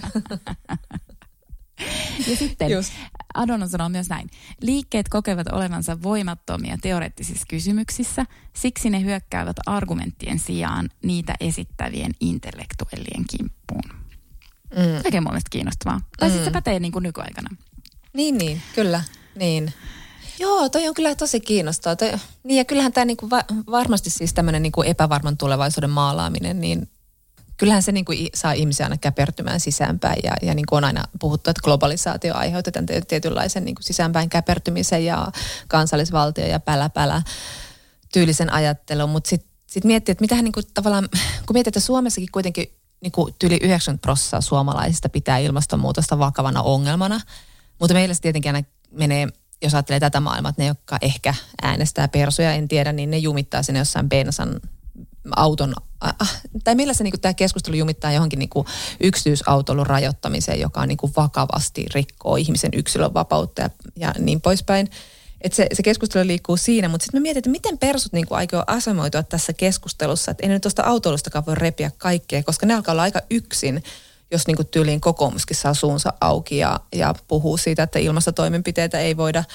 Ja sitten Just. Adorno sanoo myös näin. Liikkeet kokevat olevansa voimattomia teoreettisissa kysymyksissä, siksi ne hyökkäävät argumenttien sijaan niitä esittävien intellektuellien kimppuun. Mm. Oikein mun mielestä kiinnostavaa. Tai mm. siis se pätee niin kuin nykyaikana. Niin, niin, kyllä. Niin. Joo, toi on kyllä tosi kiinnostavaa. Toi, niin ja kyllähän tämä niinku va- varmasti siis tämmöinen niinku epävarman tulevaisuuden maalaaminen, niin kyllähän se niin kuin saa ihmisiä aina käpertymään sisäänpäin ja, ja niin kuin on aina puhuttu, että globalisaatio aiheuttaa tietynlaisen niin kuin sisäänpäin käpertymisen ja kansallisvaltio ja pälä pälä tyylisen ajattelun. Mutta sitten sit miettii, että mitähän niin kuin tavallaan, kun miettii, että Suomessakin kuitenkin niin kuin yli yhdeksänkymmentä prosenttia suomalaisista pitää ilmastonmuutosta vakavana ongelmana, mutta meillä se tietenkin aina menee, jos ajattelee tätä maailmaa, että ne, jotka ehkä äänestää persuja, en tiedä, niin ne jumittaa sinne jossain bensan auton, äh, tai millä se niin kuin, tämä keskustelu jumittaa johonkin niin kuin, yksityisautoilun rajoittamiseen, joka on niin kuin, vakavasti rikkoo ihmisen yksilön vapautta ja, ja niin poispäin. Että se, se keskustelu liikkuu siinä, mutta sitten mä mietin, että miten persut niin kuin, aikoo asemoitua tässä keskustelussa, että ei ne nyt tuosta autoilustakaan voi repiä kaikkea, koska ne alkaa olla aika yksin, jos niin kuin, tyyliin kokoomuskin saa suunsa auki ja, ja puhuu siitä, että ilmastotoimenpiteitä ei voida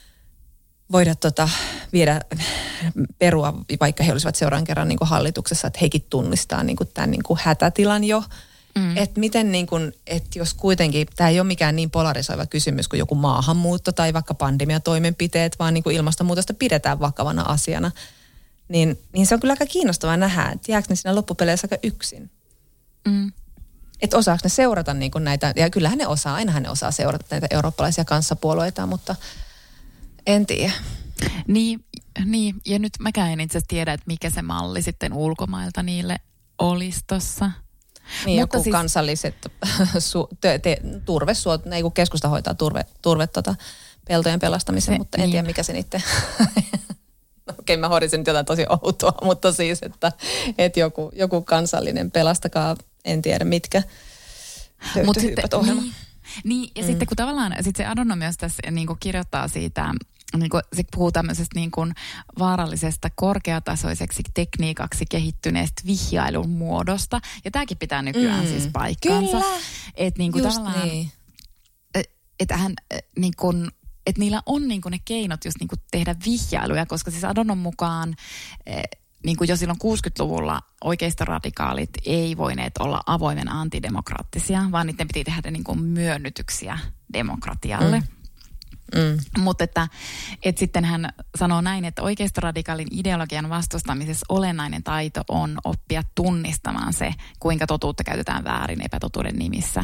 voida tota, viedä perua, vaikka he olisivat seuraavan kerran niin kuin hallituksessa, että hekin tunnistaa niin kuin tämän niin kuin hätätilan jo. Mm. Että miten, niin kuin, että jos kuitenkin, tämä ei ole mikään niin polarisoiva kysymys kuin joku maahanmuutto tai vaikka pandemiatoimenpiteet, vaan niin kuin ilmastonmuutosta pidetään vakavana asiana, niin, niin se on kyllä aika kiinnostavaa nähdä, että jääkö ne siinä loppupeleissä aika yksin. Mm. Että osaako ne seurata niin kuin näitä, ja kyllähän ne osaa, ainahan ne osaa seurata näitä eurooppalaisia kanssapuolueita, mutta en tiedä. Niin, niin, ja nyt mäkään en itse asiassa tiedä, että mikä se malli sitten ulkomailta niille olisi tossa. Niin, mutta joku siis kansalliset su, te, te, turvesuot, ne kun keskusta hoitaa turve, turve tota, peltojen pelastamisen, se, mutta en niin. tiedä mikä se niiden. No, okei, okay, mä hoidin nyt jotain tosi outoa, mutta siis, että, että joku, joku kansallinen pelastakaa, en tiedä mitkä. Mutta sitten, niin, niin, ja mm. sitten kun tavallaan, sit se Adorno myös tässä niin kuin kirjoittaa siitä, niin kuin, se puhuu tämmöisestä niin kuin vaarallisesta korkeatasoiseksi tekniikaksi kehittyneestä vihjailun muodosta. Ja tämäkin pitää nykyään mm. siis paikkaansa. Kyllä, että niin kuin tavallaan, niin. Että hän niin kuin, että niillä on niin kuin ne keinot just niin kuin tehdä vihjailuja, koska siis Adornon mukaan niin kuin jo silloin kuusikymmentäluvulla oikeistoradikaalit ei voineet olla avoimen antidemokraattisia, vaan niiden piti tehdä niin kuin myönnytyksiä demokratialle. Mm. Mm. Mutta että, että sitten hän sanoo näin, että oikeistoradikaalin ideologian vastustamisessa olennainen taito on oppia tunnistamaan se, kuinka totuutta käytetään väärin epätotuuden nimissä.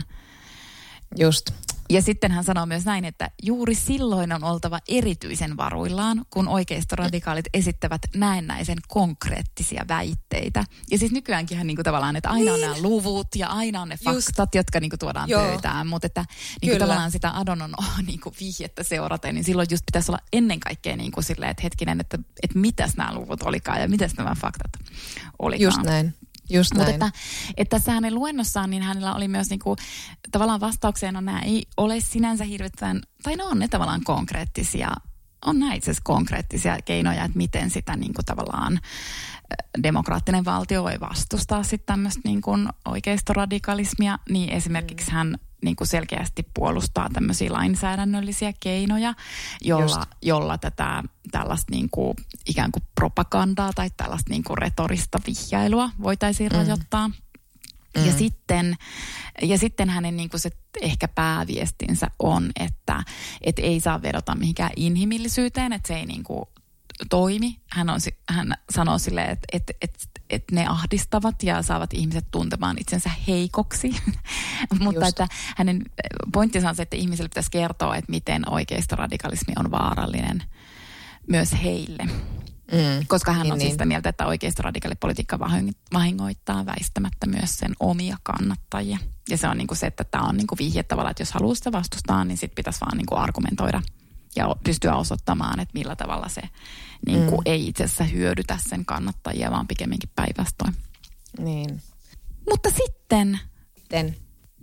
Just. Ja sitten hän sanoo myös näin, että juuri silloin on oltava erityisen varuillaan, kun oikeistoradikaalit esittävät näennäisen konkreettisia väitteitä. Ja siis nykyäänkin hän niinku tavallaan, että aina niin. on nämä luvut ja aina on ne faktat, Just. jotka niinku tuodaan Joo. pöytään. Mutta että niinku tavallaan sitä Adornon oh, niinku vihjettä seuraten, niin silloin just pitäisi olla ennen kaikkea niinku silleen, että hetkinen, että, että mitäs nämä luvut olikaan ja mitäs nämä faktat olikaan. Just näin. Mutta että, että tässä hänen luennossaan, niin hänellä oli myös niinku, tavallaan vastaukseen, on nämä ei ole sinänsä hirveän, tai ne on ne tavallaan konkreettisia, on nämä itse asiassa konkreettisia keinoja, että miten sitä niinku tavallaan demokraattinen valtio voi vastustaa sitten tämmöistä niinku oikeistoradikalismia, niin esimerkiksi hän niinku selkeästi puolustaa tämmöisiä lainsäädännöllisiä keinoja, jolla, jolla tätä tällaista niinku ikään kuin propagandaa tai tällaista niinku retorista vihjailua voitaisiin mm. rajoittaa. Mm. Ja, sitten, ja sitten hänen niinku se ehkä pääviestinsä on, että et ei saa vedota mihinkään inhimillisyyteen, että se ei niinku toimi. Hän, on, hän sanoo silleen, että et, et, et ne ahdistavat ja saavat ihmiset tuntemaan itsensä heikoksi. Mutta että hänen pointtinsa on se, että ihmiselle pitäisi kertoa, että miten oikeistoradikalismi on vaarallinen myös heille. Mm. Koska hän niin, on siis sitä mieltä, että oikeistoradikaalipolitiikka vahingoittaa väistämättä myös sen omia kannattajia. Ja se on niin kuin se, että tämä on niin kuin vihje tavallaan, että jos haluaa sitä vastustaa, niin sitten pitäisi vaan niin kuin argumentoida ja pystyä osoittamaan, että millä tavalla se niin kuin mm. ei itse asiassa hyödytä sen kannattajia, vaan pikemminkin päinvastoin. Niin. Mutta sitten Sitten.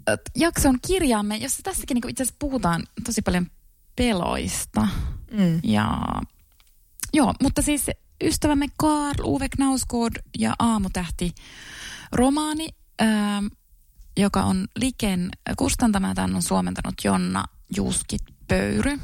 jakson kirjaamme, jossa tässäkin niin kuin itse asiassa puhutaan tosi paljon peloista. Mm. Ja joo, mutta siis ystävämme Karl Ove Knausgård ja Aamutähti romaani, ää, joka on Liken kustantama, tämän on suomentanut Jonna Juuskit-Pöyry.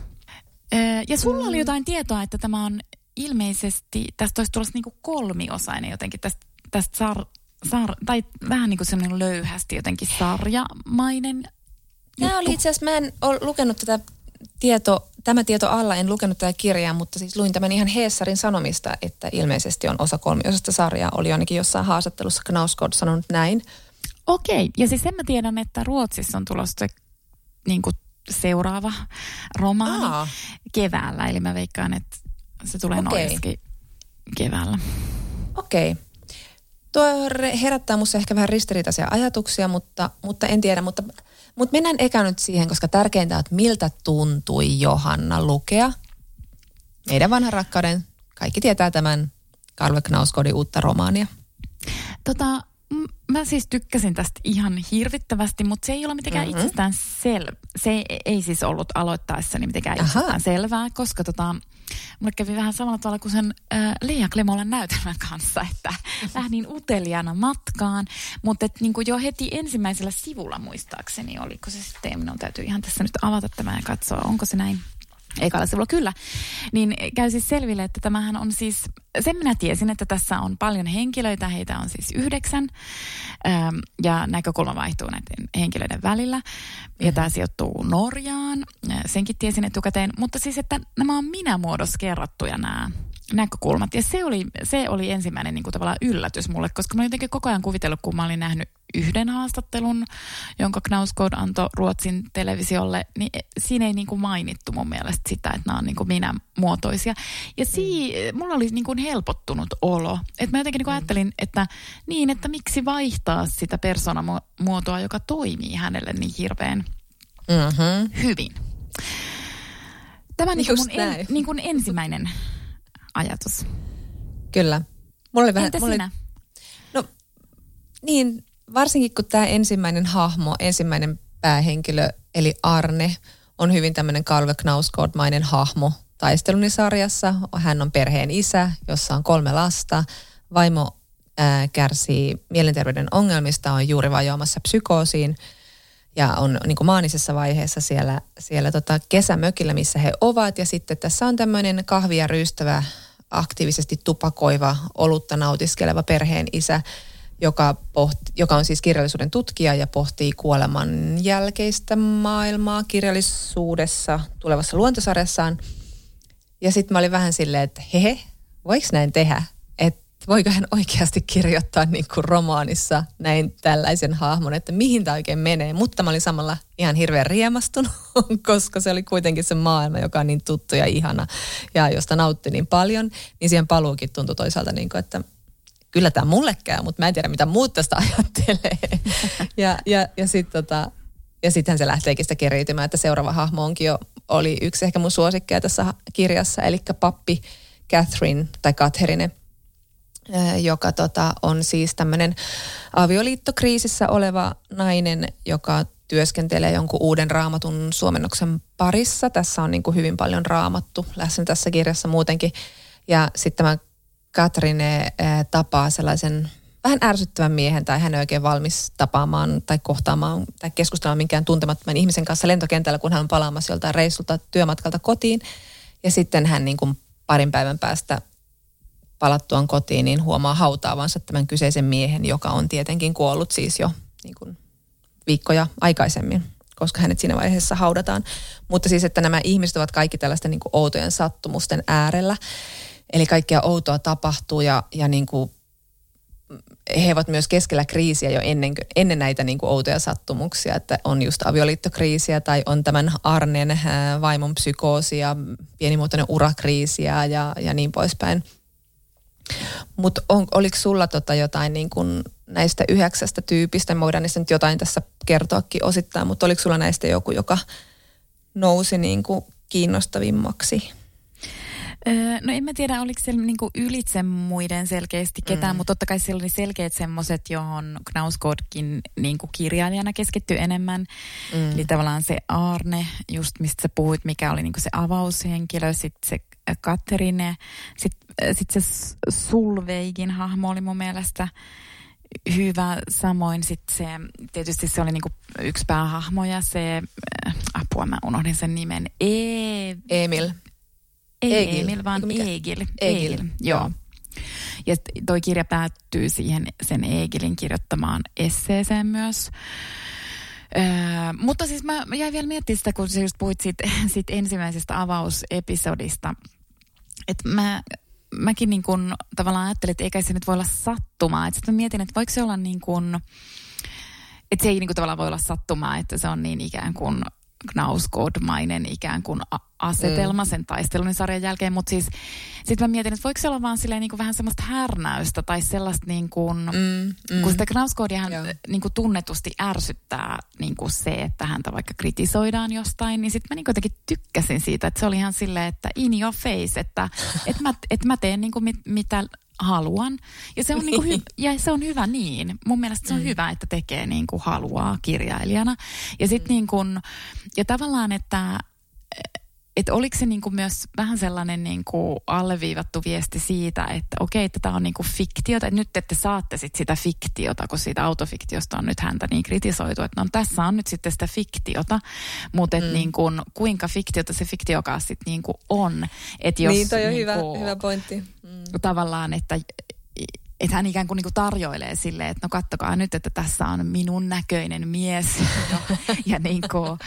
Ja sulla oli jotain tietoa, että tämä on ilmeisesti, tästä olisi tulossa niinku kolmiosainen jotenkin, tästä, tästä sar, sar, tai vähän niin kuin semmoinen löyhästi jotenkin sarjamainen Tämä juttu. Oli itse asiassa, mä en ole lukenut tätä tieto, tämä tieto alla, en lukenut tätä kirjaa, mutta siis luin tämän ihan Hesarin Sanomista, että ilmeisesti on osa kolmiosaista sarjaa. Oli ainakin jossain haastattelussa Knausgård sanonut näin. Okei, ja siis sen mä tiedän, että Ruotsissa on tulossa niin kuin seuraava romaani Aa. keväällä. Eli mä veikkaan, että se tulee okay. Norjassakin keväällä. Okei. Okay. Tuo herättää musta ehkä vähän ristiriitaisia ajatuksia, mutta, mutta en tiedä. Mutta, mutta mennään eka nyt siihen, koska tärkeintä on, että miltä tuntui Johanna lukea meidän vanhan rakkauden. Kaikki tietää tämän Karl Knausgårdin uutta romaania. Tota... Mä siis tykkäsin tästä ihan hirvittävästi, mutta se ei ole mitenkään mm-hmm. itsestään selvä. Se ei, ei siis ollut aloittaessani mitenkään Aha. itsestään selvää, koska tota, mulle kävi vähän samalla tavalla kuin sen äh, Leija Klemolan näytelmän kanssa, että lähdin uteliaana matkaan, mutta et, niin kuin jo heti ensimmäisellä sivulla muistaakseni, oliko se sitten, minun täytyy ihan tässä nyt avata tämä ja katsoa, onko se näin. Ekalla sivulla kyllä, niin käy siis selville, että tämähän on siis, sen minä tiesin, että tässä on paljon henkilöitä, heitä on siis yhdeksän, ähm, ja näkökulma vaihtuu näiden henkilöiden välillä, ja tämä sijoittuu Norjaan, senkin tiesin etukäteen, mutta siis, että nämä on minä-muodossa kerrottuja nämä näkökulmat, ja se oli, se oli ensimmäinen niin kuin tavallaan yllätys mulle, koska mä olin jotenkin koko ajan kuvitellut, kun mä olin nähnyt yhden haastattelun, jonka Knausgård antoi Ruotsin televisiolle, niin siinä ei niin kuin mainittu mun mielestä sitä, että nämä on niin kuin minä-muotoisia. Ja si- mm. mulla oli niin kuin helpottunut olo. Että mä jotenkin niin kuin mm. ajattelin, että niin, että miksi vaihtaa sitä persoonamuotoa, joka toimii hänelle niin hirveän mm-hmm. hyvin. Tämä on niin kuin mun en, niin kuin ensimmäinen ajatus. Kyllä. Mulla oli vähän, Entä mulla sinä? Oli, no niin, varsinkin kun tämä ensimmäinen hahmo, ensimmäinen päähenkilö, eli Arne, on hyvin tämmöinen Karl Knausgård-mainen hahmo taistelunisarjassa. Hän on perheen isä, jossa on kolme lasta. Vaimo ää, kärsii mielenterveyden ongelmista, on juuri vajoamassa psykoosiin ja on niin kuin maanisessa vaiheessa siellä, siellä tota kesämökillä, missä he ovat. Ja sitten tässä on tämmöinen kahvia ryystävä aktiivisesti tupakoiva, olutta nautiskeleva perheen isä, joka, pohti, joka on siis kirjallisuuden tutkija ja pohtii kuoleman jälkeistä maailmaa kirjallisuudessa tulevassa luontosarjassaan. Ja sitten mä olin vähän silleen, että hehe, voiko näin tehdä? Että voiko hän oikeasti kirjoittaa niin kuin romaanissa näin tällaisen hahmon, että mihin tämä oikein menee. Mutta mä olin samalla ihan hirveän riemastunut, koska se oli kuitenkin se maailma, joka on niin tuttu ja ihana ja josta nautti niin paljon. Niin siihen paluukin tuntui toisaalta niin kuin, että kyllä tämä mulle käy, mutta mä en tiedä, mitä muut tästä ajattelee. ja ja, ja sitten tota, ja sittenhän se lähteekin sitä keriytymään, että seuraava hahmo onkin jo, oli yksi ehkä mun suosikkeja tässä kirjassa, eli pappi Catherine tai Catherine, joka tota, on siis tämmöinen avioliittokriisissä oleva nainen, joka työskentelee jonkun uuden raamatun suomennoksen parissa. Tässä on niin kuin hyvin paljon raamattu läsnä tässä kirjassa muutenkin. Ja sitten tämä Catherine tapaa sellaisen vähän ärsyttävän miehen, tai hän ei oikein valmis tapaamaan tai kohtaamaan tai keskustelemaan minkään tuntemattoman ihmisen kanssa lentokentällä, kun hän on palaamassa joltain reissulta työmatkalta kotiin. Ja sitten hän niin kuin parin päivän päästä palattuaan kotiin, niin huomaa hautaavansa tämän kyseisen miehen, joka on tietenkin kuollut siis jo niin kuin viikkoja aikaisemmin, koska hänet siinä vaiheessa haudataan. Mutta siis, että nämä ihmiset ovat kaikki tällaisten niin kuin outojen sattumusten äärellä. Eli kaikkea outoa tapahtuu ja, ja niin kuin he ovat myös keskellä kriisiä jo ennen, ennen näitä niin kuin outoja sattumuksia, että on just avioliittokriisiä tai on tämän Arnen vaimon psykoosia, pienimuotoinen urakriisiä ja, ja niin poispäin. Mutta oliko sulla tota jotain niin kuin näistä yhdeksästä tyypistä, me voidaan niistä nyt jotain tässä kertoakin osittain, mutta oliko sulla näistä joku, joka nousi niin kuin kiinnostavimmaksi? No en mä tiedä, oliko siellä niinku ylitse muiden selkeästi ketään, mm. mutta totta kai siellä oli selkeät semmoiset, johon Knausgårdkin niinku kirjailijana keskittyi enemmän. Mm. Eli tavallaan se Arne, just mistä sä puhuit, mikä oli niinku se avaushenkilö, sitten se Catherine, sitten sit se Sulveigin hahmo oli mun mielestä hyvä. Samoin sitten se, tietysti se oli niinku yksi päähahmo ja se, apua mä unohdin sen nimen, e- Emil. Ei Emil, vaan Egil. Egil. Egil. Joo. Ja toi kirja päättyy siihen sen Egilin kirjoittamaan esseeseen myös. Öö, mutta siis mä, mä jäin vielä miettimään sitä, kun sä just puhuit siitä, siitä ensimmäisestä avausepisodista. Että mä, mäkin niin kun tavallaan ajattelin, että eikä se nyt voi olla sattumaa. Että sitten mä mietin, että voiko se olla niin kuin, että se ei niin kuin tavallaan voi olla sattumaa, että se on niin ikään kuin Knausgård-mainen ikään kuin asetelma sen taistelun sarjan jälkeen, mutta siis sitten mä mietin, että voiko se olla vaan silleen niin kuin vähän semmoista härnäystä tai sellaista niin kuin, mm, mm. kun sitä Knausgårdiahan niin kuin tunnetusti ärsyttää niin kuin se, että häntä vaikka kritisoidaan jostain, niin sitten mä niin kuin jotenkin tykkäsin siitä, että se oli ihan silleen, että in your face, että et mä, et mä teen niin kuin mit, mitä haluan. Ja se on, niin kuin hy- ja se on hyvä niin. Mun mielestä se on mm. hyvä, että tekee niin kuin haluaa kirjailijana. Ja sitten mm. niin kuin, ja tavallaan, että että oliko se niin kuin myös vähän sellainen niin kuin alleviivattu viesti siitä, että okei, että tämä on niin kuin fiktiota, että nyt ette saatte sit sitä fiktiota, kun siitä autofiktiosta on nyt häntä niin kritisoitu, että no tässä on nyt sitten sitä fiktiota, mutta että mm. niin kuin, kuinka fiktiota se fiktiokaan sitten niin kuin on. Että jos niin, toi on niin hyvä, kuin, hyvä pointti. Mm. Tavallaan, että että hän ikään kuin, niin kuin tarjoilee silleen, että no kattokaa nyt, että tässä on minun näköinen mies. ja, ja, niin kuin,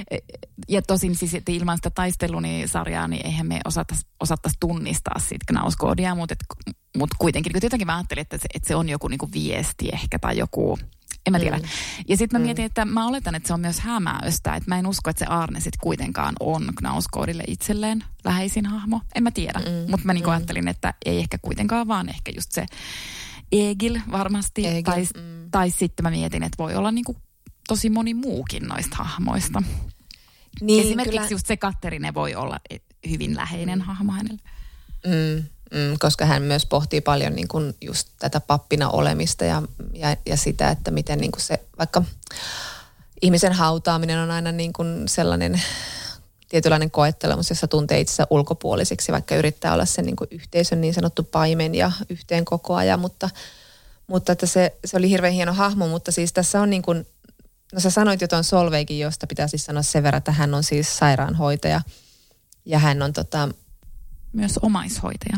ja tosin siis, että ilman sitä taisteluni-sarjaa, niin eihän me osattaisi osattaisi tunnistaa siitä Knausgårdia, mutta, et, mutta kuitenkin niin jotenkin mä ajattelin, että se, että se on joku niin kuin viesti ehkä tai joku, en mä tiedä. Mm. Ja sitten mä mm. mietin, että mä oletan, että se on myös hämäystä, että mä en usko, että se Arne sitten kuitenkaan on Knausgårdille itselleen läheisin hahmo. En mä tiedä, mm. mutta mä niin kuin mm. ajattelin, että ei ehkä kuitenkaan, vaan ehkä just se Egil varmasti. Egil. Tai, mm. tai sitten mä mietin, että voi olla niin kuin tosi moni muukin noista hahmoista. Niin, esimerkiksi kyllä. Just se Catherine voi olla hyvin läheinen mm. hahmo hänelle. Mm. Mm, koska hän myös pohtii paljon niin kuin just tätä pappina olemista ja, ja, ja sitä, että miten niin kuin se, vaikka ihmisen hautaaminen on aina niin kuin sellainen tietynlainen koettelemus, jossa tuntee itsensä ulkopuolisiksi, vaikka yrittää olla sen niin kuin yhteisön niin sanottu paimen ja yhteenkokoaja, mutta, mutta että se, se oli hirveän hieno hahmo, mutta siis tässä on niin kuin, no sä sanoit jo tuon Solveigin, josta pitää siis sanoa sen verran, että hän on siis sairaanhoitaja ja hän on tota myös omaishoitaja.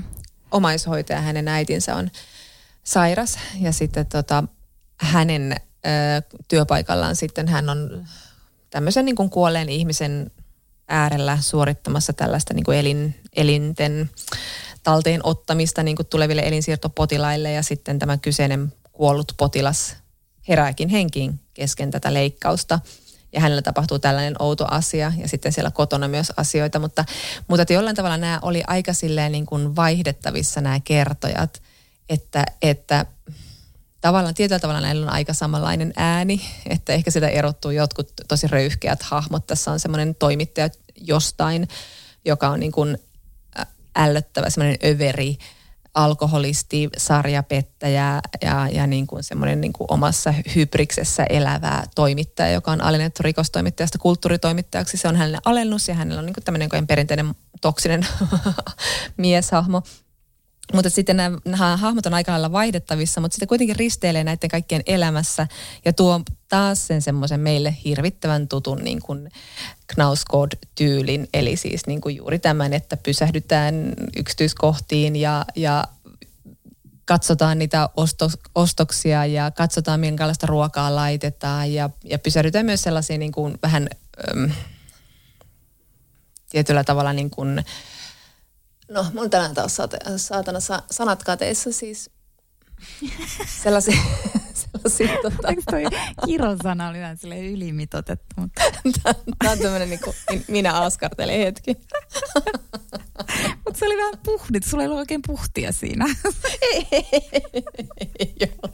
omaishoitaja, hänen äitinsä on sairas ja sitten tota, hänen ö, työpaikallaan sitten hän on tämmöisen niin kuin kuolleen ihmisen äärellä suorittamassa tällaista niin kuin elin, elinten talteen ottamista niin kuin tuleville elinsiirtopotilaille ja sitten tämä kyseinen kuollut potilas herääkin henkiin kesken tätä leikkausta. Ja hänellä tapahtuu tällainen outo asia ja sitten siellä kotona myös asioita, mutta, mutta että jollain tavalla nämä oli aika silleen niin kuin vaihdettavissa nämä kertojat, että, että tavallaan tietyllä tavalla näillä on aika samanlainen ääni, että ehkä sitä erottuu jotkut tosi röyhkeät hahmot. Tässä on semmoinen toimittaja jostain, joka on niin kuin ällöttävä, semmoinen överi, alkoholisti, sarjapettäjä ja, ja niin kuin semmoinen niin kuin omassa hybriksessä elävää toimittaja, joka on alennettu rikostoimittajasta kulttuuritoimittajaksi. Se on hänelle alennus ja hänellä on niin kuin tämmöinen kuin perinteinen toksinen mieshahmo. Mutta sitten nämä, nämä hahmot on aika lailla vaihdettavissa, mutta sitten kuitenkin risteilee näiden kaikkien elämässä ja tuo taas sen semmoisen meille hirvittävän tutun niin kuin Knausgård-tyylin. Eli siis niin kuin juuri tämän, että pysähdytään yksityiskohtiin ja, ja katsotaan niitä osto, ostoksia ja katsotaan minkälaista ruokaa laitetaan ja, ja pysähdytään myös sellaisiin niin kuin vähän äm, tietyllä tavalla niin kuin no, mulla on tänään taas saata, saatana sa, sanat kateissa siis. Sellaisia, sellaisia tota. Eikö toi kirosana oli vähän silleen ylimitoitettu? Mutta tämä on tämmöinen niin kuin minä askartelen hetki. Mutta se oli vähän puhdit, sulla ei ollut oikein puhtia siinä. Ei, ei, ei, joo.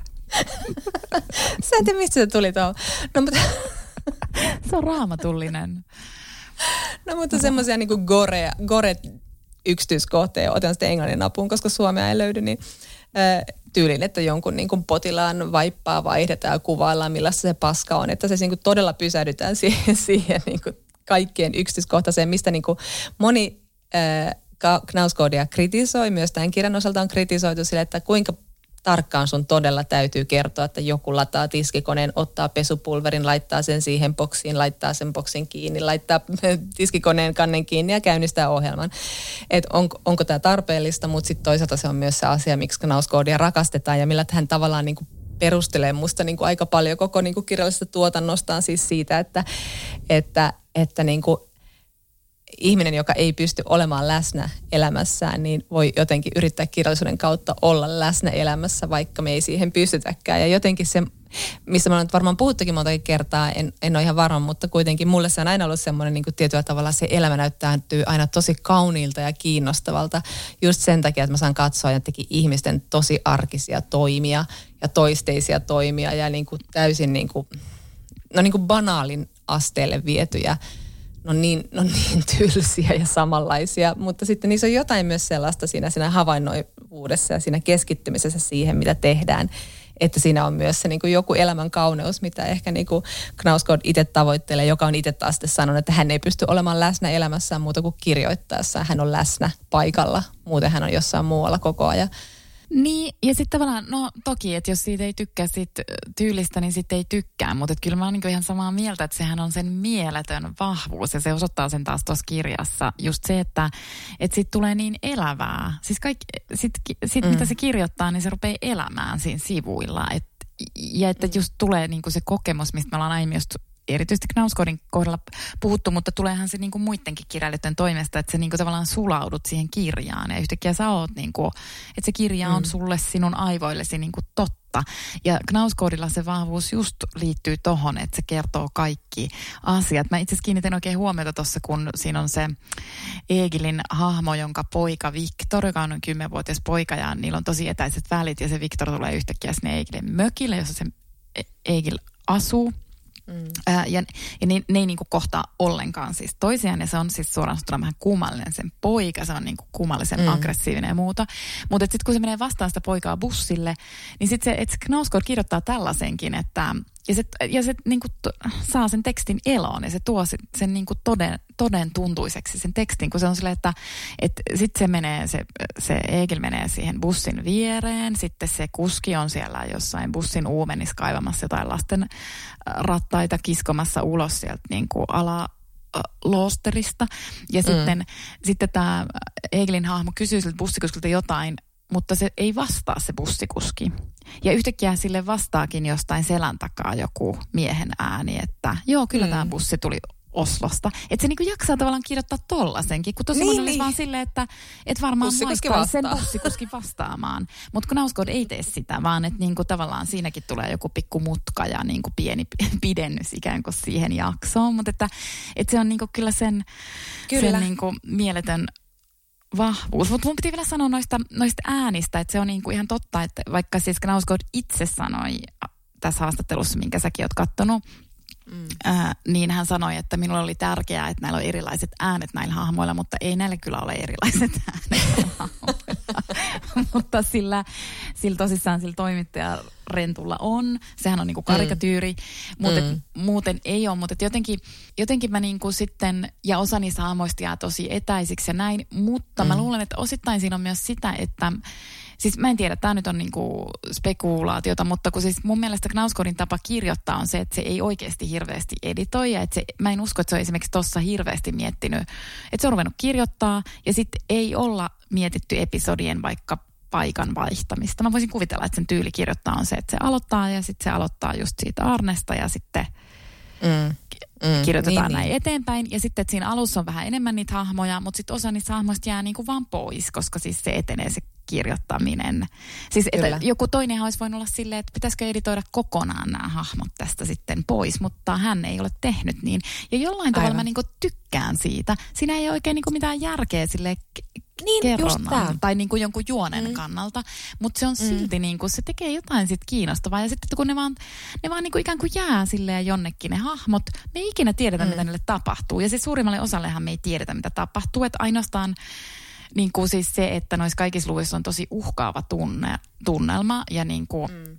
Sä en tiedä, mistä se tuli tuo. No, mutta se on raamatullinen. No, mutta semmoisia niin kuin gore, gore yksityiskohteja, otan sitten englannin apuun, koska suomea ei löydy, niin tyylin, että jonkun niin kuin potilaan vaippaa vaihdetaan ja kuvaillaan, millaista se paska on, että se niin kuin todella pysähdytään siihen, siihen niin kuin kaikkien yksityiskohtaiseen, mistä niin kuin moni äh, Knausgårdia kritisoi, myös tämän kirjan osalta on kritisoitu sille, että kuinka tarkkaan sun todella täytyy kertoa, että joku lataa tiskikoneen, ottaa pesupulverin, laittaa sen siihen boksiin, laittaa sen boksin kiinni, laittaa tiskikoneen kannen kiinni ja käynnistää ohjelman. Että on, onko tämä tarpeellista, mutta sitten toisaalta se on myös se asia, miksi Knausgårdia rakastetaan ja millä hän tavallaan niin kuin perustelee musta niin kuin aika paljon koko niin kuin kirjallisesta tuotannostaan siis siitä, että, että, että niin kuin ihminen, joka ei pysty olemaan läsnä elämässään, niin voi jotenkin yrittää kirjallisuuden kautta olla läsnä elämässä, vaikka me ei siihen pystytäkään. Ja jotenkin se, mistä mä olen varmaan puhuttukin montakin kertaa, en, en ole ihan varma, mutta kuitenkin mulle se on aina ollut semmoinen niin kuin tietyllä tavalla se elämä näyttäytyy aina tosi kauniilta ja kiinnostavalta. Just sen takia, että mä saan katsoa jotenkin ihmisten tosi arkisia toimia ja toisteisia toimia ja niin kuin täysin niin kuin, no niin kuin banaalin asteelle vietyjä. No niin, no niin tylsiä ja samanlaisia, mutta sitten niissä on jotain myös sellaista siinä, siinä havainnoivuudessa ja siinä keskittymisessä siihen, mitä tehdään. Että siinä on myös se niin kuin joku elämän kauneus, mitä ehkä niin kuin Knausgård itse tavoittelee, joka on itse taas sitten sanonut, että hän ei pysty olemaan läsnä elämässään muuta kuin kirjoittaessaan. Hän on läsnä paikalla, muuten hän on jossain muualla koko ajan. Niin, ja sitten tavallaan, no toki, että jos siitä ei tykkää siitä tyylistä, niin sitten ei tykkää, mutta kyllä mä oon niin ihan samaa mieltä, että sehän on sen mieletön vahvuus, ja se osoittaa sen taas tuossa kirjassa, just se, että että siitä tulee niin elävää. Siis kaikki, sit, sit mm. mitä se kirjoittaa, niin se rupeaa elämään siinä sivuilla, et, ja että just tulee niin se kokemus, mistä me ollaan aiemmin just erityisesti Knausgårdin kohdalla puhuttu, mutta tuleehan se niinku muidenkin kirjailijoiden toimesta, että sä niinku tavallaan sulaudut siihen kirjaan ja yhtäkkiä sä oot niinku, että se kirja on mm. sulle sinun aivoillesi niinku totta. Ja Knausgårdilla se vahvuus just liittyy tohon, että se kertoo kaikki asiat. Mä itse asiassa kiinnitän oikein huomiota tuossa, kun siinä on se Egilin hahmo, jonka poika Viktor, joka on kymmenvuotias poika ja niillä on tosi etäiset välit ja se Viktor tulee yhtäkkiä sinne Egilin mökille, jossa se Egil asuu. Mm. Ää, ja ja ne, ne ei niinku kohtaa ollenkaan siis toisiaan ja se on siis suoraan sanottuna vähän kummallinen sen poika, se on niinku kummallisen mm. aggressiivinen ja muuta. Mutta sitten kun se menee vastaan sitä poikaa bussille, niin sitten se, että Knausgård kirjoittaa tällaisenkin, että ja se, ja se niinku saa sen tekstin eloon ja se tuo sen, sen niinku toden, toden tuntuiseksi sen tekstin, kun se on silleen, että et sitten se menee, se, se Egil menee siihen bussin viereen, sitten se kuski on siellä jossain bussin uumenissa kaivamassa jotain lasten rattaita kiskomassa ulos sieltä niinku ala Loosterista. Ja mm. sitten, sitten tämä Eglin hahmo kysyy siltä bussikuskilta jotain, mutta se ei vastaa se bussikuski. Ja yhtäkkiä sille vastaakin jostain selän takaa joku miehen ääni, että joo, kyllä mm. tämä bussi tuli Oslosta. Että se niinku jaksaa tavallaan kirjoittaa tollasenkin, kun tosi niin, moni niin. vaan silleen, että et varmaan laittaa sen bussikuski vastaamaan. Mutta kun Knausgård ei tee sitä, vaan että niinku tavallaan siinäkin tulee joku pikku mutka ja niinku pieni pidennys ikään kuin siihen jaksoon. Mutta että, että se on niinku kyllä sen, kyllä. sen niinku mieletön vahvuus. Mutta mun piti vielä sanoa noista, noista äänistä, että se on niinku ihan totta, että vaikka siis Knausgård itse sanoi tässä haastattelussa, minkä säkin oot kattonut, Mm. Äh, niin hän sanoi, että minulle oli tärkeää, että näillä on erilaiset äänet näillä hahmoilla, mutta ei näillä kyllä ole erilaiset äänet mutta sillä, sillä tosissaan sillä toimittaja Rentulla on. Sehän on niinku karikatyyri, mm. mutta mm. muuten ei ole. Mutta jotenkin, jotenkin mä niinku sitten, ja osa niistä hahmoista jää tosi etäisiksi ja näin, mutta mm. mä luulen, että osittain siinä on myös sitä, että siis mä en tiedä, tämä nyt on niinku spekulaatiota, mutta kun siis mun mielestä Knausgårdin tapa kirjoittaa on se, että se ei oikeasti hirveästi editoi. Ja että se, mä en usko, että se on esimerkiksi tossa hirveästi miettinyt, että se on ruvennut kirjoittaa ja sitten ei olla mietitty episodien vaikka paikan vaihtamista. Mä voisin kuvitella, että sen tyyli kirjoittaa on se, että se aloittaa ja sitten se aloittaa just siitä Arnesta ja sitten mm. Mm, kirjoitetaan niin, näin niin. eteenpäin. Ja sitten, että siinä alussa on vähän enemmän niitä hahmoja, mutta sitten osa niistä hahmoista jää niinku vaan pois, koska siis se etenee se kirjoittaminen. Siis että joku toinenhan olisi voinut olla silleen, että pitäisikö editoida kokonaan nämä hahmot tästä sitten pois, mutta hän ei ole tehnyt niin. Ja jollain Aivan. tavalla mä niinku tykkään siitä. Siinä ei ole oikein niinku mitään järkeä silleen niin, kerronnan tai niinku jonkun juonen mm. kannalta, mutta se on mm. silti niinku, se tekee jotain sit kiinnostavaa. Ja sitten kun ne vaan, ne vaan niinku ikään kuin jää silleen jonnekin ne hahmot, me ei ikinä tiedetä, mm. mitä niille tapahtuu. Ja siis suurimmalle osallehan me ei tiedetä, mitä tapahtuu, että ainoastaan niin kuin siis se, että noissa kaikissa luvuissa on tosi uhkaava tunne, tunnelma ja niin kuin mm.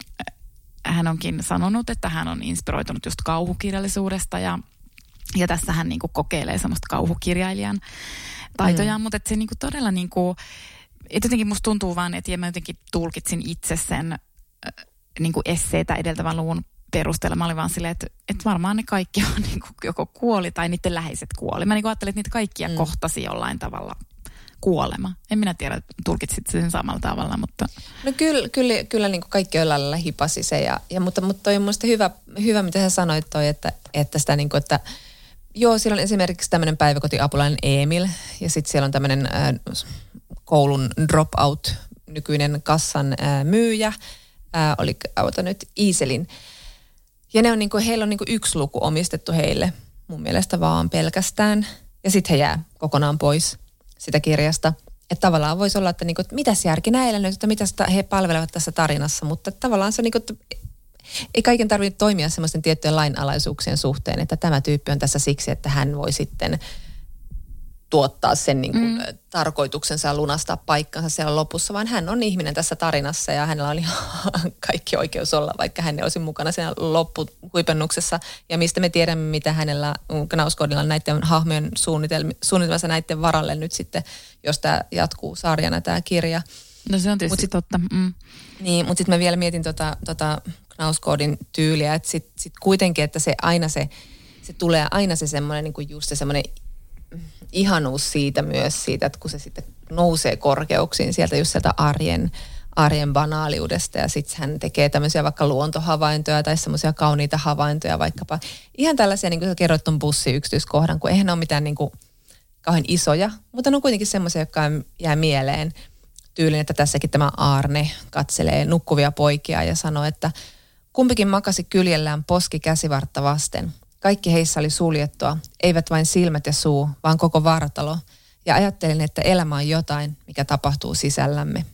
hän onkin sanonut, että hän on inspiroitunut just kauhukirjallisuudesta ja, ja tässä hän niin kuin kokeilee semmoista kauhukirjailijan taitojaan, mm. mutta että se niin kuin todella niin kuin, että jotenkin musta tuntuu vaan, että mä jotenkin tulkitsin itse sen niin kuin esseitä edeltävän luvun perusteella. Mä olin vaan silleen, että, että varmaan ne kaikki on niin kuin joko kuoli tai niiden läheiset kuoli. Mä niin kuin ajattelin, että niitä kaikkia mm. kohtasi jollain tavalla kuolema. En minä tiedä, tulkitsit sen samalla tavalla, mutta no kyllä, kyllä, kyllä niin kuin kaikki jollain lailla hipasi se. Ja, ja, mutta, mutta toi on minusta hyvä, hyvä, mitä sä sanoit toi, että, että sitä niin kuin, että joo, siellä on esimerkiksi tämmöinen päiväkotiapulainen Emil ja sitten siellä on tämmöinen äh, koulun dropout, nykyinen kassan äh, myyjä, äh, oli auta nyt Iiselin. Ja ne on niin kuin, heillä on niin kuin yksi luku omistettu heille, mun mielestä vaan pelkästään. Ja sitten he jää kokonaan pois sitä kirjasta. Että tavallaan voisi olla, että, niinku, että mitäs järki näillä nyt, että mitä he palvelevat tässä tarinassa. Mutta tavallaan se on niinku, että ei kaiken tarvitse toimia semmoisten tiettyjen lainalaisuuksien suhteen, että tämä tyyppi on tässä siksi, että hän voi sitten tuottaa sen niin kuin, mm. tarkoituksensa ja lunastaa paikkansa siellä lopussa, vaan hän on ihminen tässä tarinassa ja hänellä on ihan kaikki oikeus olla, vaikka hän olisi mukana siinä loppuhuipennuksessa. Ja mistä me tiedämme, mitä hänellä Knausgårdilla näiden hahmojen suunnitelmassa näiden varalle nyt sitten, jos tämä jatkuu sarjana tämä kirja. No se on tietysti sit, totta. Mm. Niin, mutta sitten mä vielä mietin tota, tota Knausgårdin tyyliä, että sitten sit kuitenkin, että se aina se, se tulee aina se semmoinen, niin kuin just se semmoinen ihanuus siitä myös siitä, että kun se sitten nousee korkeuksiin sieltä just sieltä arjen, arjen banaaliudesta ja sitten hän tekee tämmöisiä vaikka luontohavaintoja tai semmoisia kauniita havaintoja vaikkapa. Ihan tällaisia, niin kuin sä kerroit ton bussiyksityiskohdan, kun eihän ne ole mitään niin kuin kauhean isoja, mutta ne on kuitenkin semmoisia, jotka jää mieleen tyylin, että tässäkin tämä Aarne katselee nukkuvia poikia ja sanoo, että kumpikin makasi kyljellään poski käsivartta vasten. Kaikki heissä oli suljettua, eivät vain silmät ja suu, vaan koko vartalo. Ja ajattelin, että elämä on jotain, mikä tapahtuu sisällämme.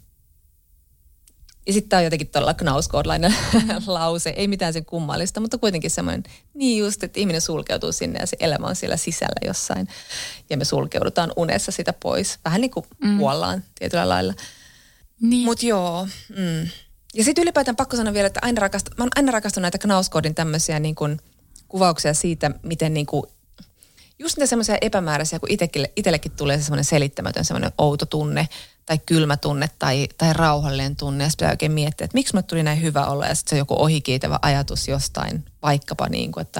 Ja sitten tämä on jotenkin todella Knausgårdlainen lause. Ei mitään sen kummallista, mutta kuitenkin semmoinen, niin just, että ihminen sulkeutuu sinne ja se elämä on siellä sisällä jossain. Ja me sulkeudutaan unessa sitä pois. Vähän niin kuin mm. kuollaan tietyllä lailla. Niin. Mutta joo. Mm. Ja sitten ylipäätään pakko sanoa vielä, että aina rakastan, mä oon aina rakastanut näitä Knausgårdin tämmöisiä niin kuin kuvauksia siitä, miten niinku, just niitä semmoisia epämääräisiä, kun itsekin, itsellekin tulee se semmoinen selittämätön semmoinen outo tunne tai kylmä tunne tai, tai rauhallinen tunne. Ja sitten pitää oikein miettiä, että miksi mulle tuli näin hyvä olla ja sitten se on joku ohikiitävä ajatus jostain, vaikkapa niin kuin, että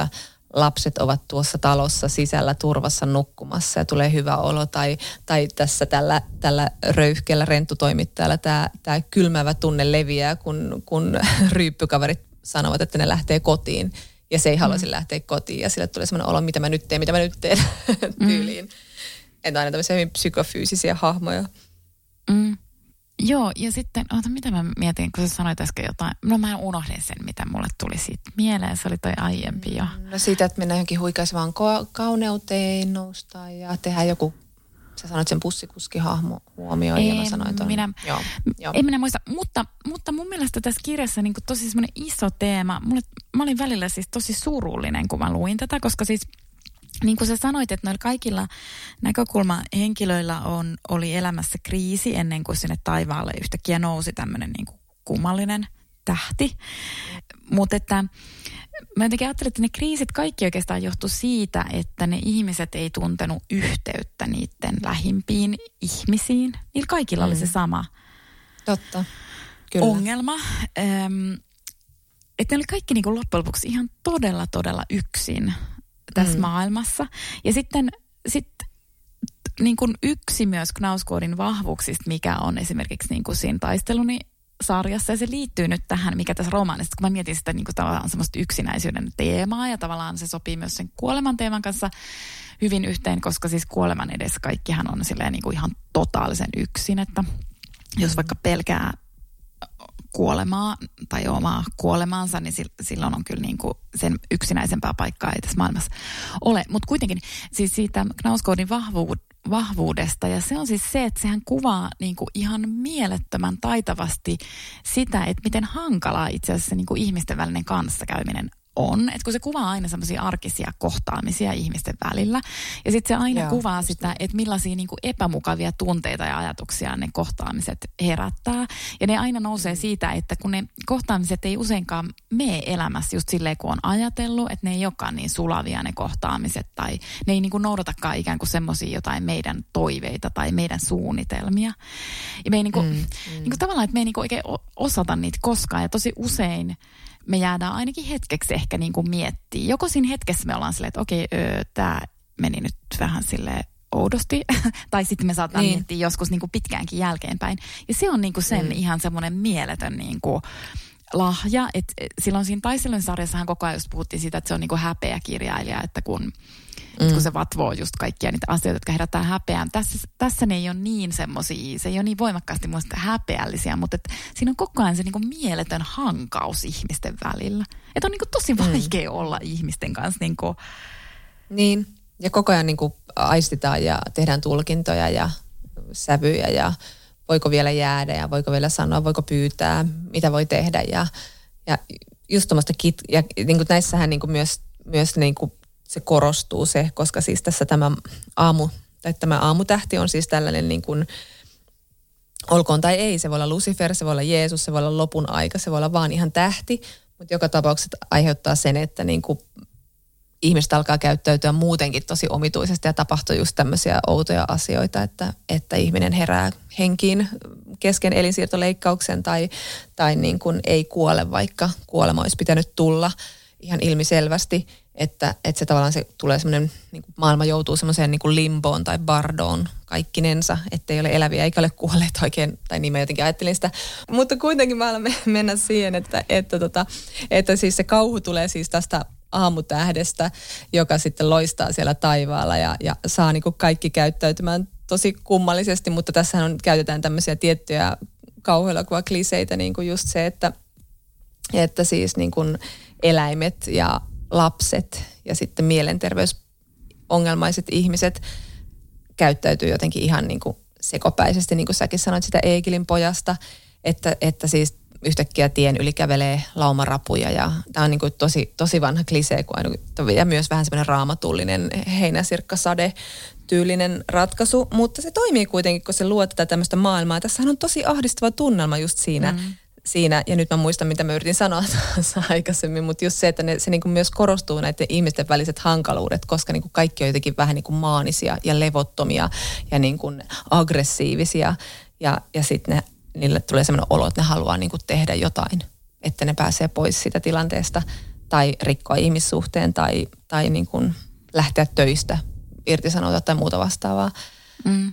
lapset ovat tuossa talossa sisällä turvassa nukkumassa ja tulee hyvä olo. Tai, tai tässä tällä, tällä röyhkeällä renttutoimittajalla tämä, tämä kylmävä tunne leviää, kun, kun ryyppykaverit sanovat, että ne lähtee kotiin. Ja se ei haluaisi mm. lähteä kotiin ja sille tulee semmoinen olo, mitä mä nyt teen, mitä mä nyt teen tyyliin. Mm. Että aina tämmöisiä hyvin psykofyysisiä hahmoja. Mm. Joo, ja sitten, oota, mitä mä mietin, kun sä sanoit äsken jotain. No mä unohdin sen, mitä mulle tuli siitä mieleen. Se oli toi aiempi jo. No siitä, että mennään johonkin huikaisevaan ko- kauneuteen nousta ja tehdään joku, sä sanoit sen pussikuskihahmo huomioon ja mä sanoin ton. Minä, joo, joo. En minä muista, mutta, mutta mun mielestä tässä kirjassa niin tosi semmoinen iso teema. Mulle, mä olin välillä siis tosi surullinen, kun mä luin tätä, koska siis niin kuin sä sanoit, että noilla kaikilla näkökulmahenkilöillä on, oli elämässä kriisi ennen kuin sinne taivaalle yhtäkkiä nousi tämmöinen niin kuin kummallinen tähti. Mutta että mä jotenkin ajattelin, että ne kriisit kaikki oikeastaan johtu siitä, että ne ihmiset ei tuntenut yhteyttä niiden lähimpiin ihmisiin. Niillä kaikilla mm. oli se sama Totta. Kyllä. ongelma. Ähm, että ne oli kaikki niin kuin loppujen lopuksi ihan todella, todella yksin tässä mm. maailmassa. Ja sitten sit, niin kuin yksi myös Knausgårdin vahvuuksista, mikä on esimerkiksi niin kuin siinä taisteluni sarjassa, ja se liittyy nyt tähän, mikä tässä romaanissa, kun mä mietin sitä niin kuin tavallaan semmoista yksinäisyyden teemaa, ja tavallaan se sopii myös sen kuoleman teeman kanssa hyvin yhteen, koska siis kuoleman edessä kaikkihan on silleen niin kuin ihan totaalisen yksin, että jos vaikka pelkää kuolemaa tai omaa kuolemaansa, niin silloin on kyllä niin kuin sen yksinäisempää paikkaa ei tässä maailmassa ole. Mutta kuitenkin siis siitä Knausgårdin vahvu- vahvuudesta, ja se on siis se, että sehän kuvaa niin kuin ihan mielettömän taitavasti sitä, että miten hankalaa itse asiassa niin kuin ihmisten välinen kanssakäyminen on. Että kun se kuvaa aina semmoisia arkisia kohtaamisia ihmisten välillä, ja sitten se aina Joo, kuvaa sitä, niin. että millaisia niin kuin epämukavia tunteita ja ajatuksia ne kohtaamiset herättää. Ja ne aina nousee siitä, että kun ne kohtaamiset ei useinkaan mene elämässä just silleen, kun on ajatellut, että ne ei olekaan niin sulavia ne kohtaamiset, tai ne ei niin kuin noudatakaan ikään kuin semmoisia jotain meidän toiveita tai meidän suunnitelmia. Ja me ei niin kuin, mm, mm. Niin kuin tavallaan, että me ei niin kuin oikein osata niitä koskaan, ja tosi usein me jäädään ainakin hetkeksi ehkä niin kuin miettimään. Joko siinä hetkessä me ollaan silleen, että okei, öö, tämä meni nyt vähän silleen oudosti. Tai sitten me saattaa niin. miettiä joskus niin kuin pitkäänkin jälkeenpäin. Ja se on niin kuin sen mm. ihan semmoinen mieletön niin kuin lahja. Että silloin siinä Taistelun sarjassahan koko ajan just puhuttiin siitä, että se on niin kuin häpeäkirjailija, että kun Mm. kun se vatvoo just kaikkia niitä asioita, jotka herättää häpeään. Tässä, tässä ne ei ole niin semmoisia, se ei ole niin voimakkaasti muista häpeällisiä, mutta et siinä on koko ajan se niinku mieletön hankaus ihmisten välillä. Että on niinku tosi vaikea mm. olla ihmisten kanssa. Niinku. Niin, ja koko ajan niinku aistitaan ja tehdään tulkintoja ja sävyjä ja voiko vielä jäädä ja voiko vielä sanoa, voiko pyytää, mitä voi tehdä. Ja, ja just tuommoista, kit- ja niinku näissähän niinku myös, myös niinku se korostuu se, koska siis tässä tämä aamu, tai tämä aamutähti on siis tällainen niin kuin, olkoon tai ei, se voi olla Lucifer, se voi olla Jeesus, se voi olla lopun aika, se voi olla vaan ihan tähti, mutta joka tapauksessa aiheuttaa sen, että niin kuin ihmiset alkaa käyttäytyä muutenkin tosi omituisesti ja tapahtuu just tämmöisiä outoja asioita, että, että ihminen herää henkiin kesken elinsiirtoleikkauksen tai, tai niin kuin ei kuole, vaikka kuolema olisi pitänyt tulla ihan ilmiselvästi. Että, että se tavallaan se tulee semmoinen, niin kuin maailma joutuu semmoiseen niin kuin limboon tai bardoon kaikkinensa, ettei ole eläviä eikä ole kuolleet oikein, tai niin mä jotenkin ajattelin sitä. Mutta kuitenkin mä alan mennä siihen, että, että, tota, että siis se kauhu tulee siis tästä aamutähdestä, joka sitten loistaa siellä taivaalla ja, ja saa niin kuin kaikki käyttäytymään tosi kummallisesti, mutta tässä on, käytetään tämmöisiä tiettyjä kauhuelokuvakliseitä, niin kuin just se, että, että siis niin kuin eläimet ja lapset ja sitten mielenterveysongelmaiset ihmiset käyttäytyy jotenkin ihan niin kuin sekopäisesti, niin kuin säkin sanoit sitä Egilin pojasta, että, että siis yhtäkkiä tien yli kävelee laumarapuja ja tämä on niin kuin tosi, tosi vanha klisee ja myös vähän semmoinen raamatullinen heinäsirkkasade tyylinen ratkaisu, mutta se toimii kuitenkin, kun se luo tätä tämmöistä maailmaa. Tässähän on tosi ahdistava tunnelma just siinä, mm. siinä, ja nyt mä muistan, mitä mä yritin sanoa aikaisemmin, mutta just se, että ne, se niin kuin myös korostuu näiden ihmisten väliset hankaluudet, koska niin kuin kaikki on jotenkin vähän niin kuin maanisia ja levottomia ja niin kuin aggressiivisia, ja, ja sitten ne, niille tulee sellainen olo, että ne haluaa niin kuin tehdä jotain, että ne pääsee pois siitä tilanteesta. tai rikkoa ihmissuhteen tai, tai niin kuin lähteä töistä, irtisanoutua tai muuta vastaavaa. Mm.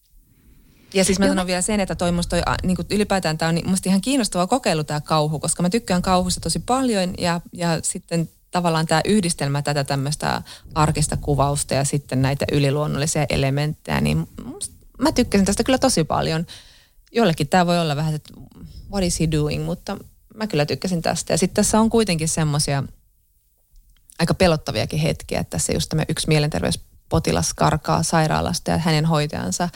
Ja siis mä sanon vielä sen, että toi musta toi, niin kuin ylipäätään tämä on niin, musta ihan kiinnostava kokeilu tämä kauhu, koska mä tykkään kauhusta tosi paljon ja, ja sitten tavallaan tämä yhdistelmä tätä tämmöistä arkista kuvausta ja sitten näitä yliluonnollisia elementtejä, niin musta, mä tykkäsin tästä kyllä tosi paljon. Jollekin tämä voi olla vähän, että what is he doing, mutta mä kyllä tykkäsin tästä. Ja sitten tässä on kuitenkin semmoisia aika pelottaviakin hetkiä, että tässä just tämä yksi mielenterveyspotilas karkaa sairaalasta ja hänen hoitajansa,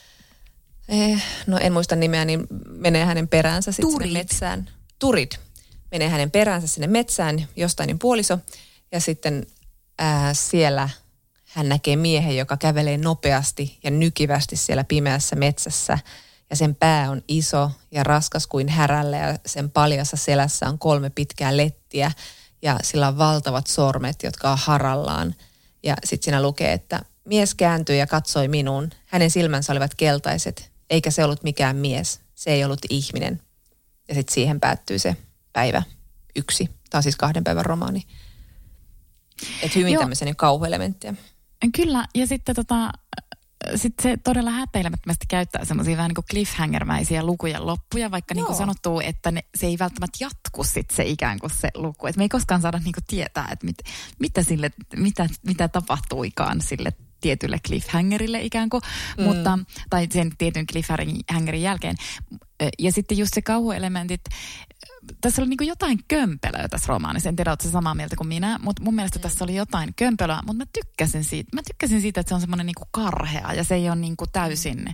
eh, no en muista nimeä, niin menee hänen peräänsä sitten sinne metsään. Turid. Menee hänen peräänsä sinne metsään, jostainen puoliso, ja sitten ää, siellä hän näkee miehen, joka kävelee nopeasti ja nykivästi siellä pimeässä metsässä, ja sen pää on iso ja raskas kuin härällä, ja sen paljassa selässä on kolme pitkää lettiä, ja sillä on valtavat sormet, jotka on harallaan. Ja sitten siinä lukee, että mies kääntyi ja katsoi minuun. Hänen silmänsä olivat keltaiset, eikä se ollut mikään mies. Se ei ollut ihminen. Ja sitten siihen päättyy se päivä yksi. Tämä on siis kahden päivän romaani. Että hyvin tämmöisen kauhuelementtiä. Kyllä, ja sitten tota, sit se todella häpeilemättömästi käyttää semmoisia vähän niin kuin cliffhanger-mäisiä lukujen loppuja, vaikka niin kuin sanottuu, että ne, se ei välttämättä jatku sitten se ikään kuin se luku. Et me ei koskaan saada niin kuin tietää, että mit, mitä, sille, mitä, mitä tapahtuikaan sille tietylle cliffhangerille ikään kuin, mm. mutta, tai sen tietyn cliffhangerin jälkeen. Ja sitten just se kauhuelementit, tässä oli niin kuin jotain kömpelöä tässä romaanissa. En tiedä, oletko samaa mieltä kuin minä, mutta mun mielestä mm. tässä oli jotain kömpelöä, mutta mä tykkäsin siitä. Mä tykkäsin siitä, että se on semmoinen niin kuin karhea ja se ei ole niin kuin täysin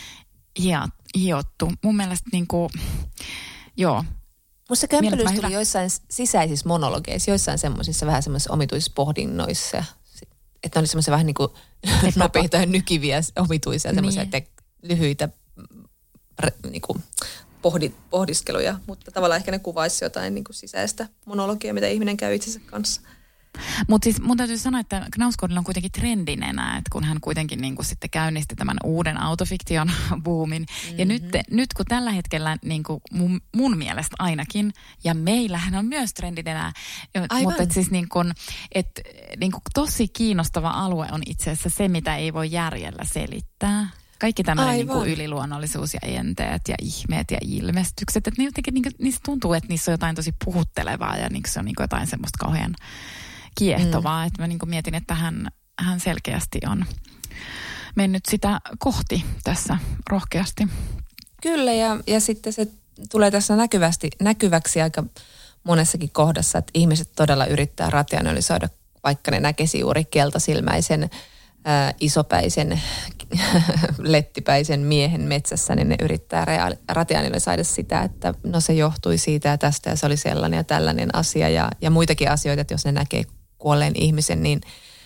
hiottu. Mun mielestä niin kuin, joo. Musta se kömpelyys tuli joissain sisäisissä monologeissa, joissain semmoisissa vähän semmoisissa omituisissa pohdinnoissa. Että ne oli semmoisia vähän niin kuin nopeita ja nykiviä omituisia, semmoisia niin. lyhyitä niin kuin pohdi, pohdiskeluja, mutta tavallaan ehkä ne kuvaisi jotain niin kuin sisäistä monologia, mitä ihminen käy itsensä kanssa. Mutta siis mun täytyy sanoa, että Knausgårdilla on kuitenkin trendin enää, että kun hän kuitenkin niin kuin sitten käynnisti tämän uuden autofiktion boomin. Mm-hmm. Ja nyt, nyt kun tällä hetkellä niin kuin mun, mun mielestä ainakin, ja meillähän on myös trendin enää, mutta et siis niin kuin, et, niin kuin tosi kiinnostava alue on itse asiassa se, mitä ei voi järjellä selittää. Kaikki tämmöinen niin kuin yliluonnollisuus ja enteet ja ihmeet ja ilmestykset, että ne jotenkin, niin, niistä tuntuu, että niissä on jotain tosi puhuttelevaa ja niin se on niin kuin jotain semmoista kauhean kiehtovaa, mm. että mä niin kuin mietin, että hän, hän selkeästi on mennyt sitä kohti tässä rohkeasti. Kyllä, ja, ja sitten se tulee tässä näkyvästi, näkyväksi aika monessakin kohdassa, että ihmiset todella yrittää rationalisoida, vaikka ne näkisi juuri keltasilmäisen, ää, isopäisen, lettipäisen miehen metsässä, niin ne yrittää rea- rationalisoida sitä, että no se johtui siitä ja tästä ja se oli sellainen ja tällainen asia ja, ja muitakin asioita, että jos ne näkee kuolleen ihmisen, niin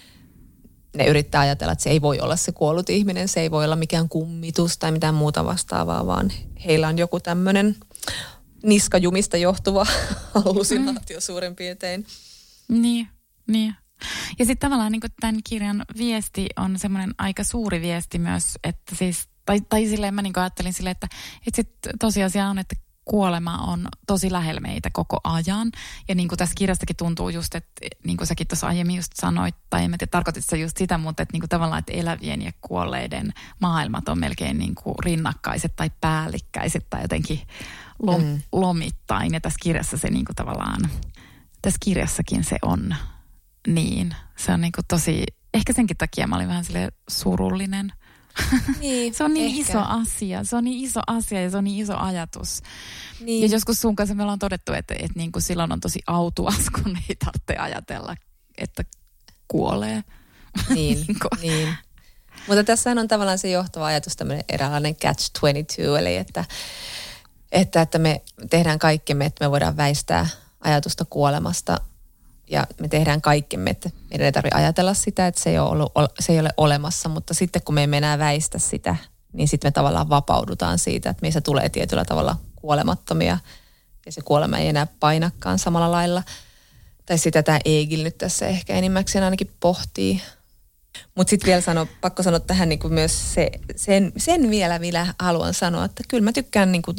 ne yrittää ajatella, että se ei voi olla se kuollut ihminen, se ei voi olla mikään kummitus tai mitään muuta vastaavaa, vaan heillä on joku tämmöinen niskajumista johtuva hallusinaatio mm. suurin piirtein. Niin, niin. Ja sitten tavallaan niin tämän kirjan viesti on semmoinen aika suuri viesti myös, että siis, tai, tai silleen mä niin ajattelin silleen, että, että sit tosiasia on, että kuolema on tosi lähellä meitä koko ajan. Ja niin kuin tässä kirjastakin tuntuu just, että niin kuin säkin tuossa aiemmin just sanoit, tai en tiedä, tarkoitit sä just sitä, mutta että niin kuin tavallaan, että elävien ja kuolleiden maailmat on melkein niin kuin rinnakkaiset tai päällikkäiset tai jotenkin lom, mm. lomittain. Ja tässä kirjassa se niin kuin tavallaan, tässä kirjassakin se on niin. Se on niin kuin tosi, ehkä senkin takia mä olin vähän silleen surullinen. Niin, se on niin ehkä. iso asia, se on niin iso asia ja se on niin iso ajatus. Niin. Ja joskus sun kanssa me ollaan todettu, että, että niin kuin silloin on tosi autuas, kun ei tarvitse ajatella, että kuolee. Niin, niin. Mutta tässä on tavallaan se johtava ajatus, tämmöinen eräänlainen catch twenty-two, eli että, että, että me tehdään kaikkemme, että me voidaan väistää ajatusta kuolemasta. Ja me tehdään kaikkemme, että meidän ei tarvitse ajatella sitä, että se ei ole, ollut, se ei ole olemassa, mutta sitten kun me emme enää väistä sitä, niin sitten me tavallaan vapaudutaan siitä, että meissä tulee tietyllä tavalla kuolemattomia ja se kuolema ei enää painakaan samalla lailla. Tai sitä tämä Egil nyt tässä ehkä enimmäkseen ainakin pohtii. Mutta sitten vielä sano, pakko sanoa tähän niinku myös se, sen, sen vielä, millä haluan sanoa, että kyllä mä tykkään niinku just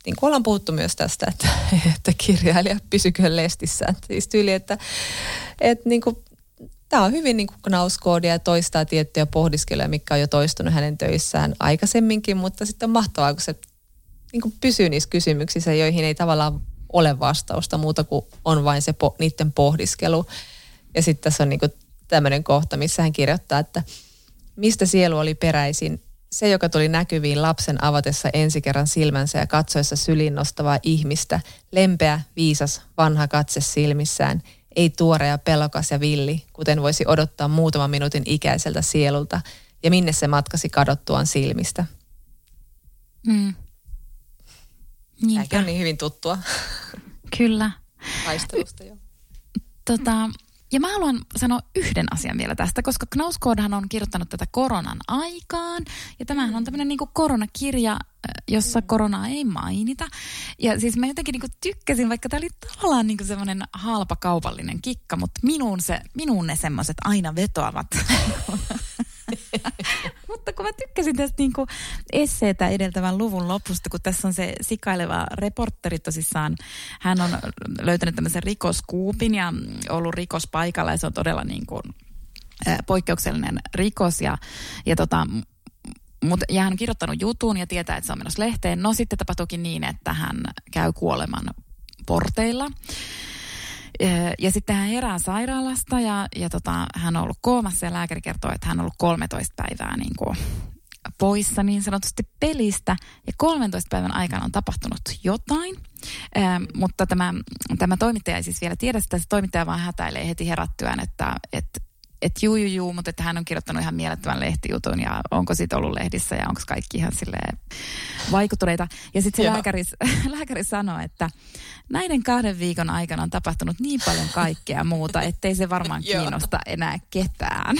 niin kuin ollaan puhuttu myös tästä, että, että kirjailija pysyköön lestissään. Siis tyyli, että, että niin kuin, tämä on hyvin niin kuin knauskoodia ja toistaa tiettyjä pohdiskeluja, mikä on jo toistunut hänen töissään aikaisemminkin, mutta sitten on mahtavaa, kun se niin kuin pysyy niissä kysymyksissä, joihin ei tavallaan ole vastausta muuta kuin on vain se po- niiden pohdiskelu. Ja sitten tässä on niin kuin tämmöinen kohta, missä hän kirjoittaa, että mistä sielu oli peräisin, se, joka tuli näkyviin lapsen avatessa ensi kerran silmänsä ja katsoessa syliin nostavaa ihmistä, lempeä, viisas, vanha katse silmissään, ei tuore ja pelokas ja villi, kuten voisi odottaa muutaman minuutin ikäiseltä sielulta, ja minne se matkasi kadottuaan silmistä. Mm. Tämäkin on niin hyvin tuttua. Kyllä. Taistelusta jo. Tota, ja mä haluan sanoa yhden asian vielä tästä, koska Knausgårdhan on kirjoittanut tätä koronan aikaan. Ja tämähän on tämmöinen niinku koronakirja, jossa koronaa ei mainita. Ja siis mä jotenkin niinku tykkäsin, vaikka tää oli tavallaan niinku semmoinen halpa kaupallinen kikka, mutta minuun, se, minuun ne semmoiset aina vetoavat. Mutta kun mä tykkäsin tästä niinku esseetä edeltävän luvun lopusta, kun tässä on se sikaileva reporteri tosissaan, hän on löytänyt tämmöisen rikoskuupin ja ollut rikospaikalla ja se on todella niinku äh, poikkeuksellinen rikos ja, ja tota, Mut, ja hän on kirjoittanut jutun ja tietää, että se on menossa lehteen. No sitten tapahtuukin niin, että hän käy kuoleman porteilla. Ja sitten hän herää sairaalasta ja, ja tota, hän on ollut koomassa ja lääkäri kertoo, että hän on ollut kolmetoista päivää niin kuin poissa niin sanotusti pelistä. Ja kolmentoista päivän aikana on tapahtunut jotain, ähm, mutta tämä, tämä toimittaja ei siis vielä tiedä sitä. Se toimittaja vaan hätäilee heti herättyään, että, että että juu, juu, juu, mutta että hän on kirjoittanut ihan mielettömän lehtijutun ja onko siitä ollut lehdissä ja onko kaikki ihan silleen vaikuttuneita. Ja sitten se lääkäri, lääkäri sanoi, että näiden kahden viikon aikana on tapahtunut niin paljon kaikkea muuta, ettei se varmaan kiinnosta enää ketään.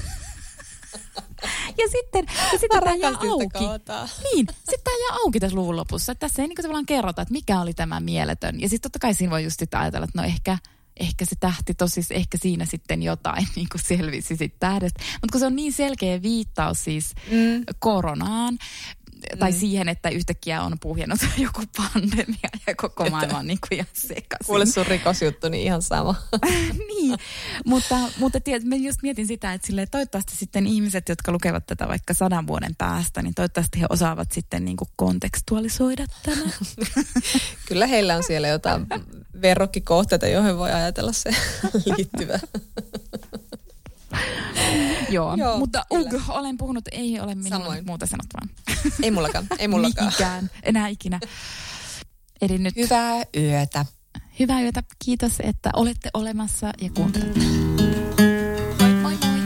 Ja sitten, ja sitten tämä jää auki. Niin, sitten tämä jää auki tässä luvun lopussa. Että tässä ei niin kuin tavallaan kerrota, että mikä oli tämä mieletön. Ja sitten totta kai siinä voi just sitten ajatella, että no ehkä... Ehkä se tähti tosis, ehkä siinä sitten jotain niin kuin selvisi sitten tähdestä. Mutta kun se on niin selkeä viittaus siis mm. koronaan, tai mm. siihen, että yhtäkkiä on puhjennut joku pandemia ja koko maailma on niin kuin ihan sekaisin. Kuule sun rikosjuttu, niin ihan sama. Niin, mutta, mutta tiedät, mä just mietin sitä, että silleen, toivottavasti sitten ihmiset, jotka lukevat tätä vaikka sadan vuoden päästä, niin toivottavasti he osaavat sitten niin kuin kontekstualisoida tämän. Kyllä heillä on siellä jotain verrokkikohteita, joihin voi ajatella se liittyvä. Joo, Joo, mutta ug, olen puhunut, ei ole minulla muuta sanottavaa. Ei mullakaan, ei mullakaan. Mihinkään, enää ikinä. Eli nyt... Hyvää yötä. Hyvää yötä, kiitos, että olette olemassa ja kuuntelette. Moi moi moi.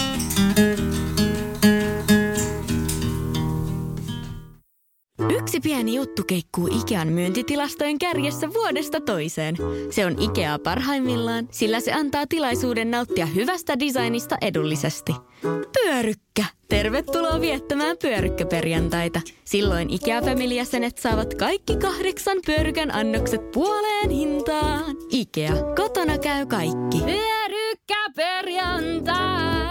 Yksi pieni juttu keikkuu Ikean myyntitilastojen kärjessä vuodesta toiseen. Se on Ikea parhaimmillaan, sillä se antaa tilaisuuden nauttia hyvästä designista edullisesti. Pyörykkä! Tervetuloa viettämään pyörykkäperjantaita. Silloin Ikea-familijäsenet saavat kaikki kahdeksan pyörykän annokset puoleen hintaan. Ikea, kotona käy kaikki. Pyörykkäperjantai!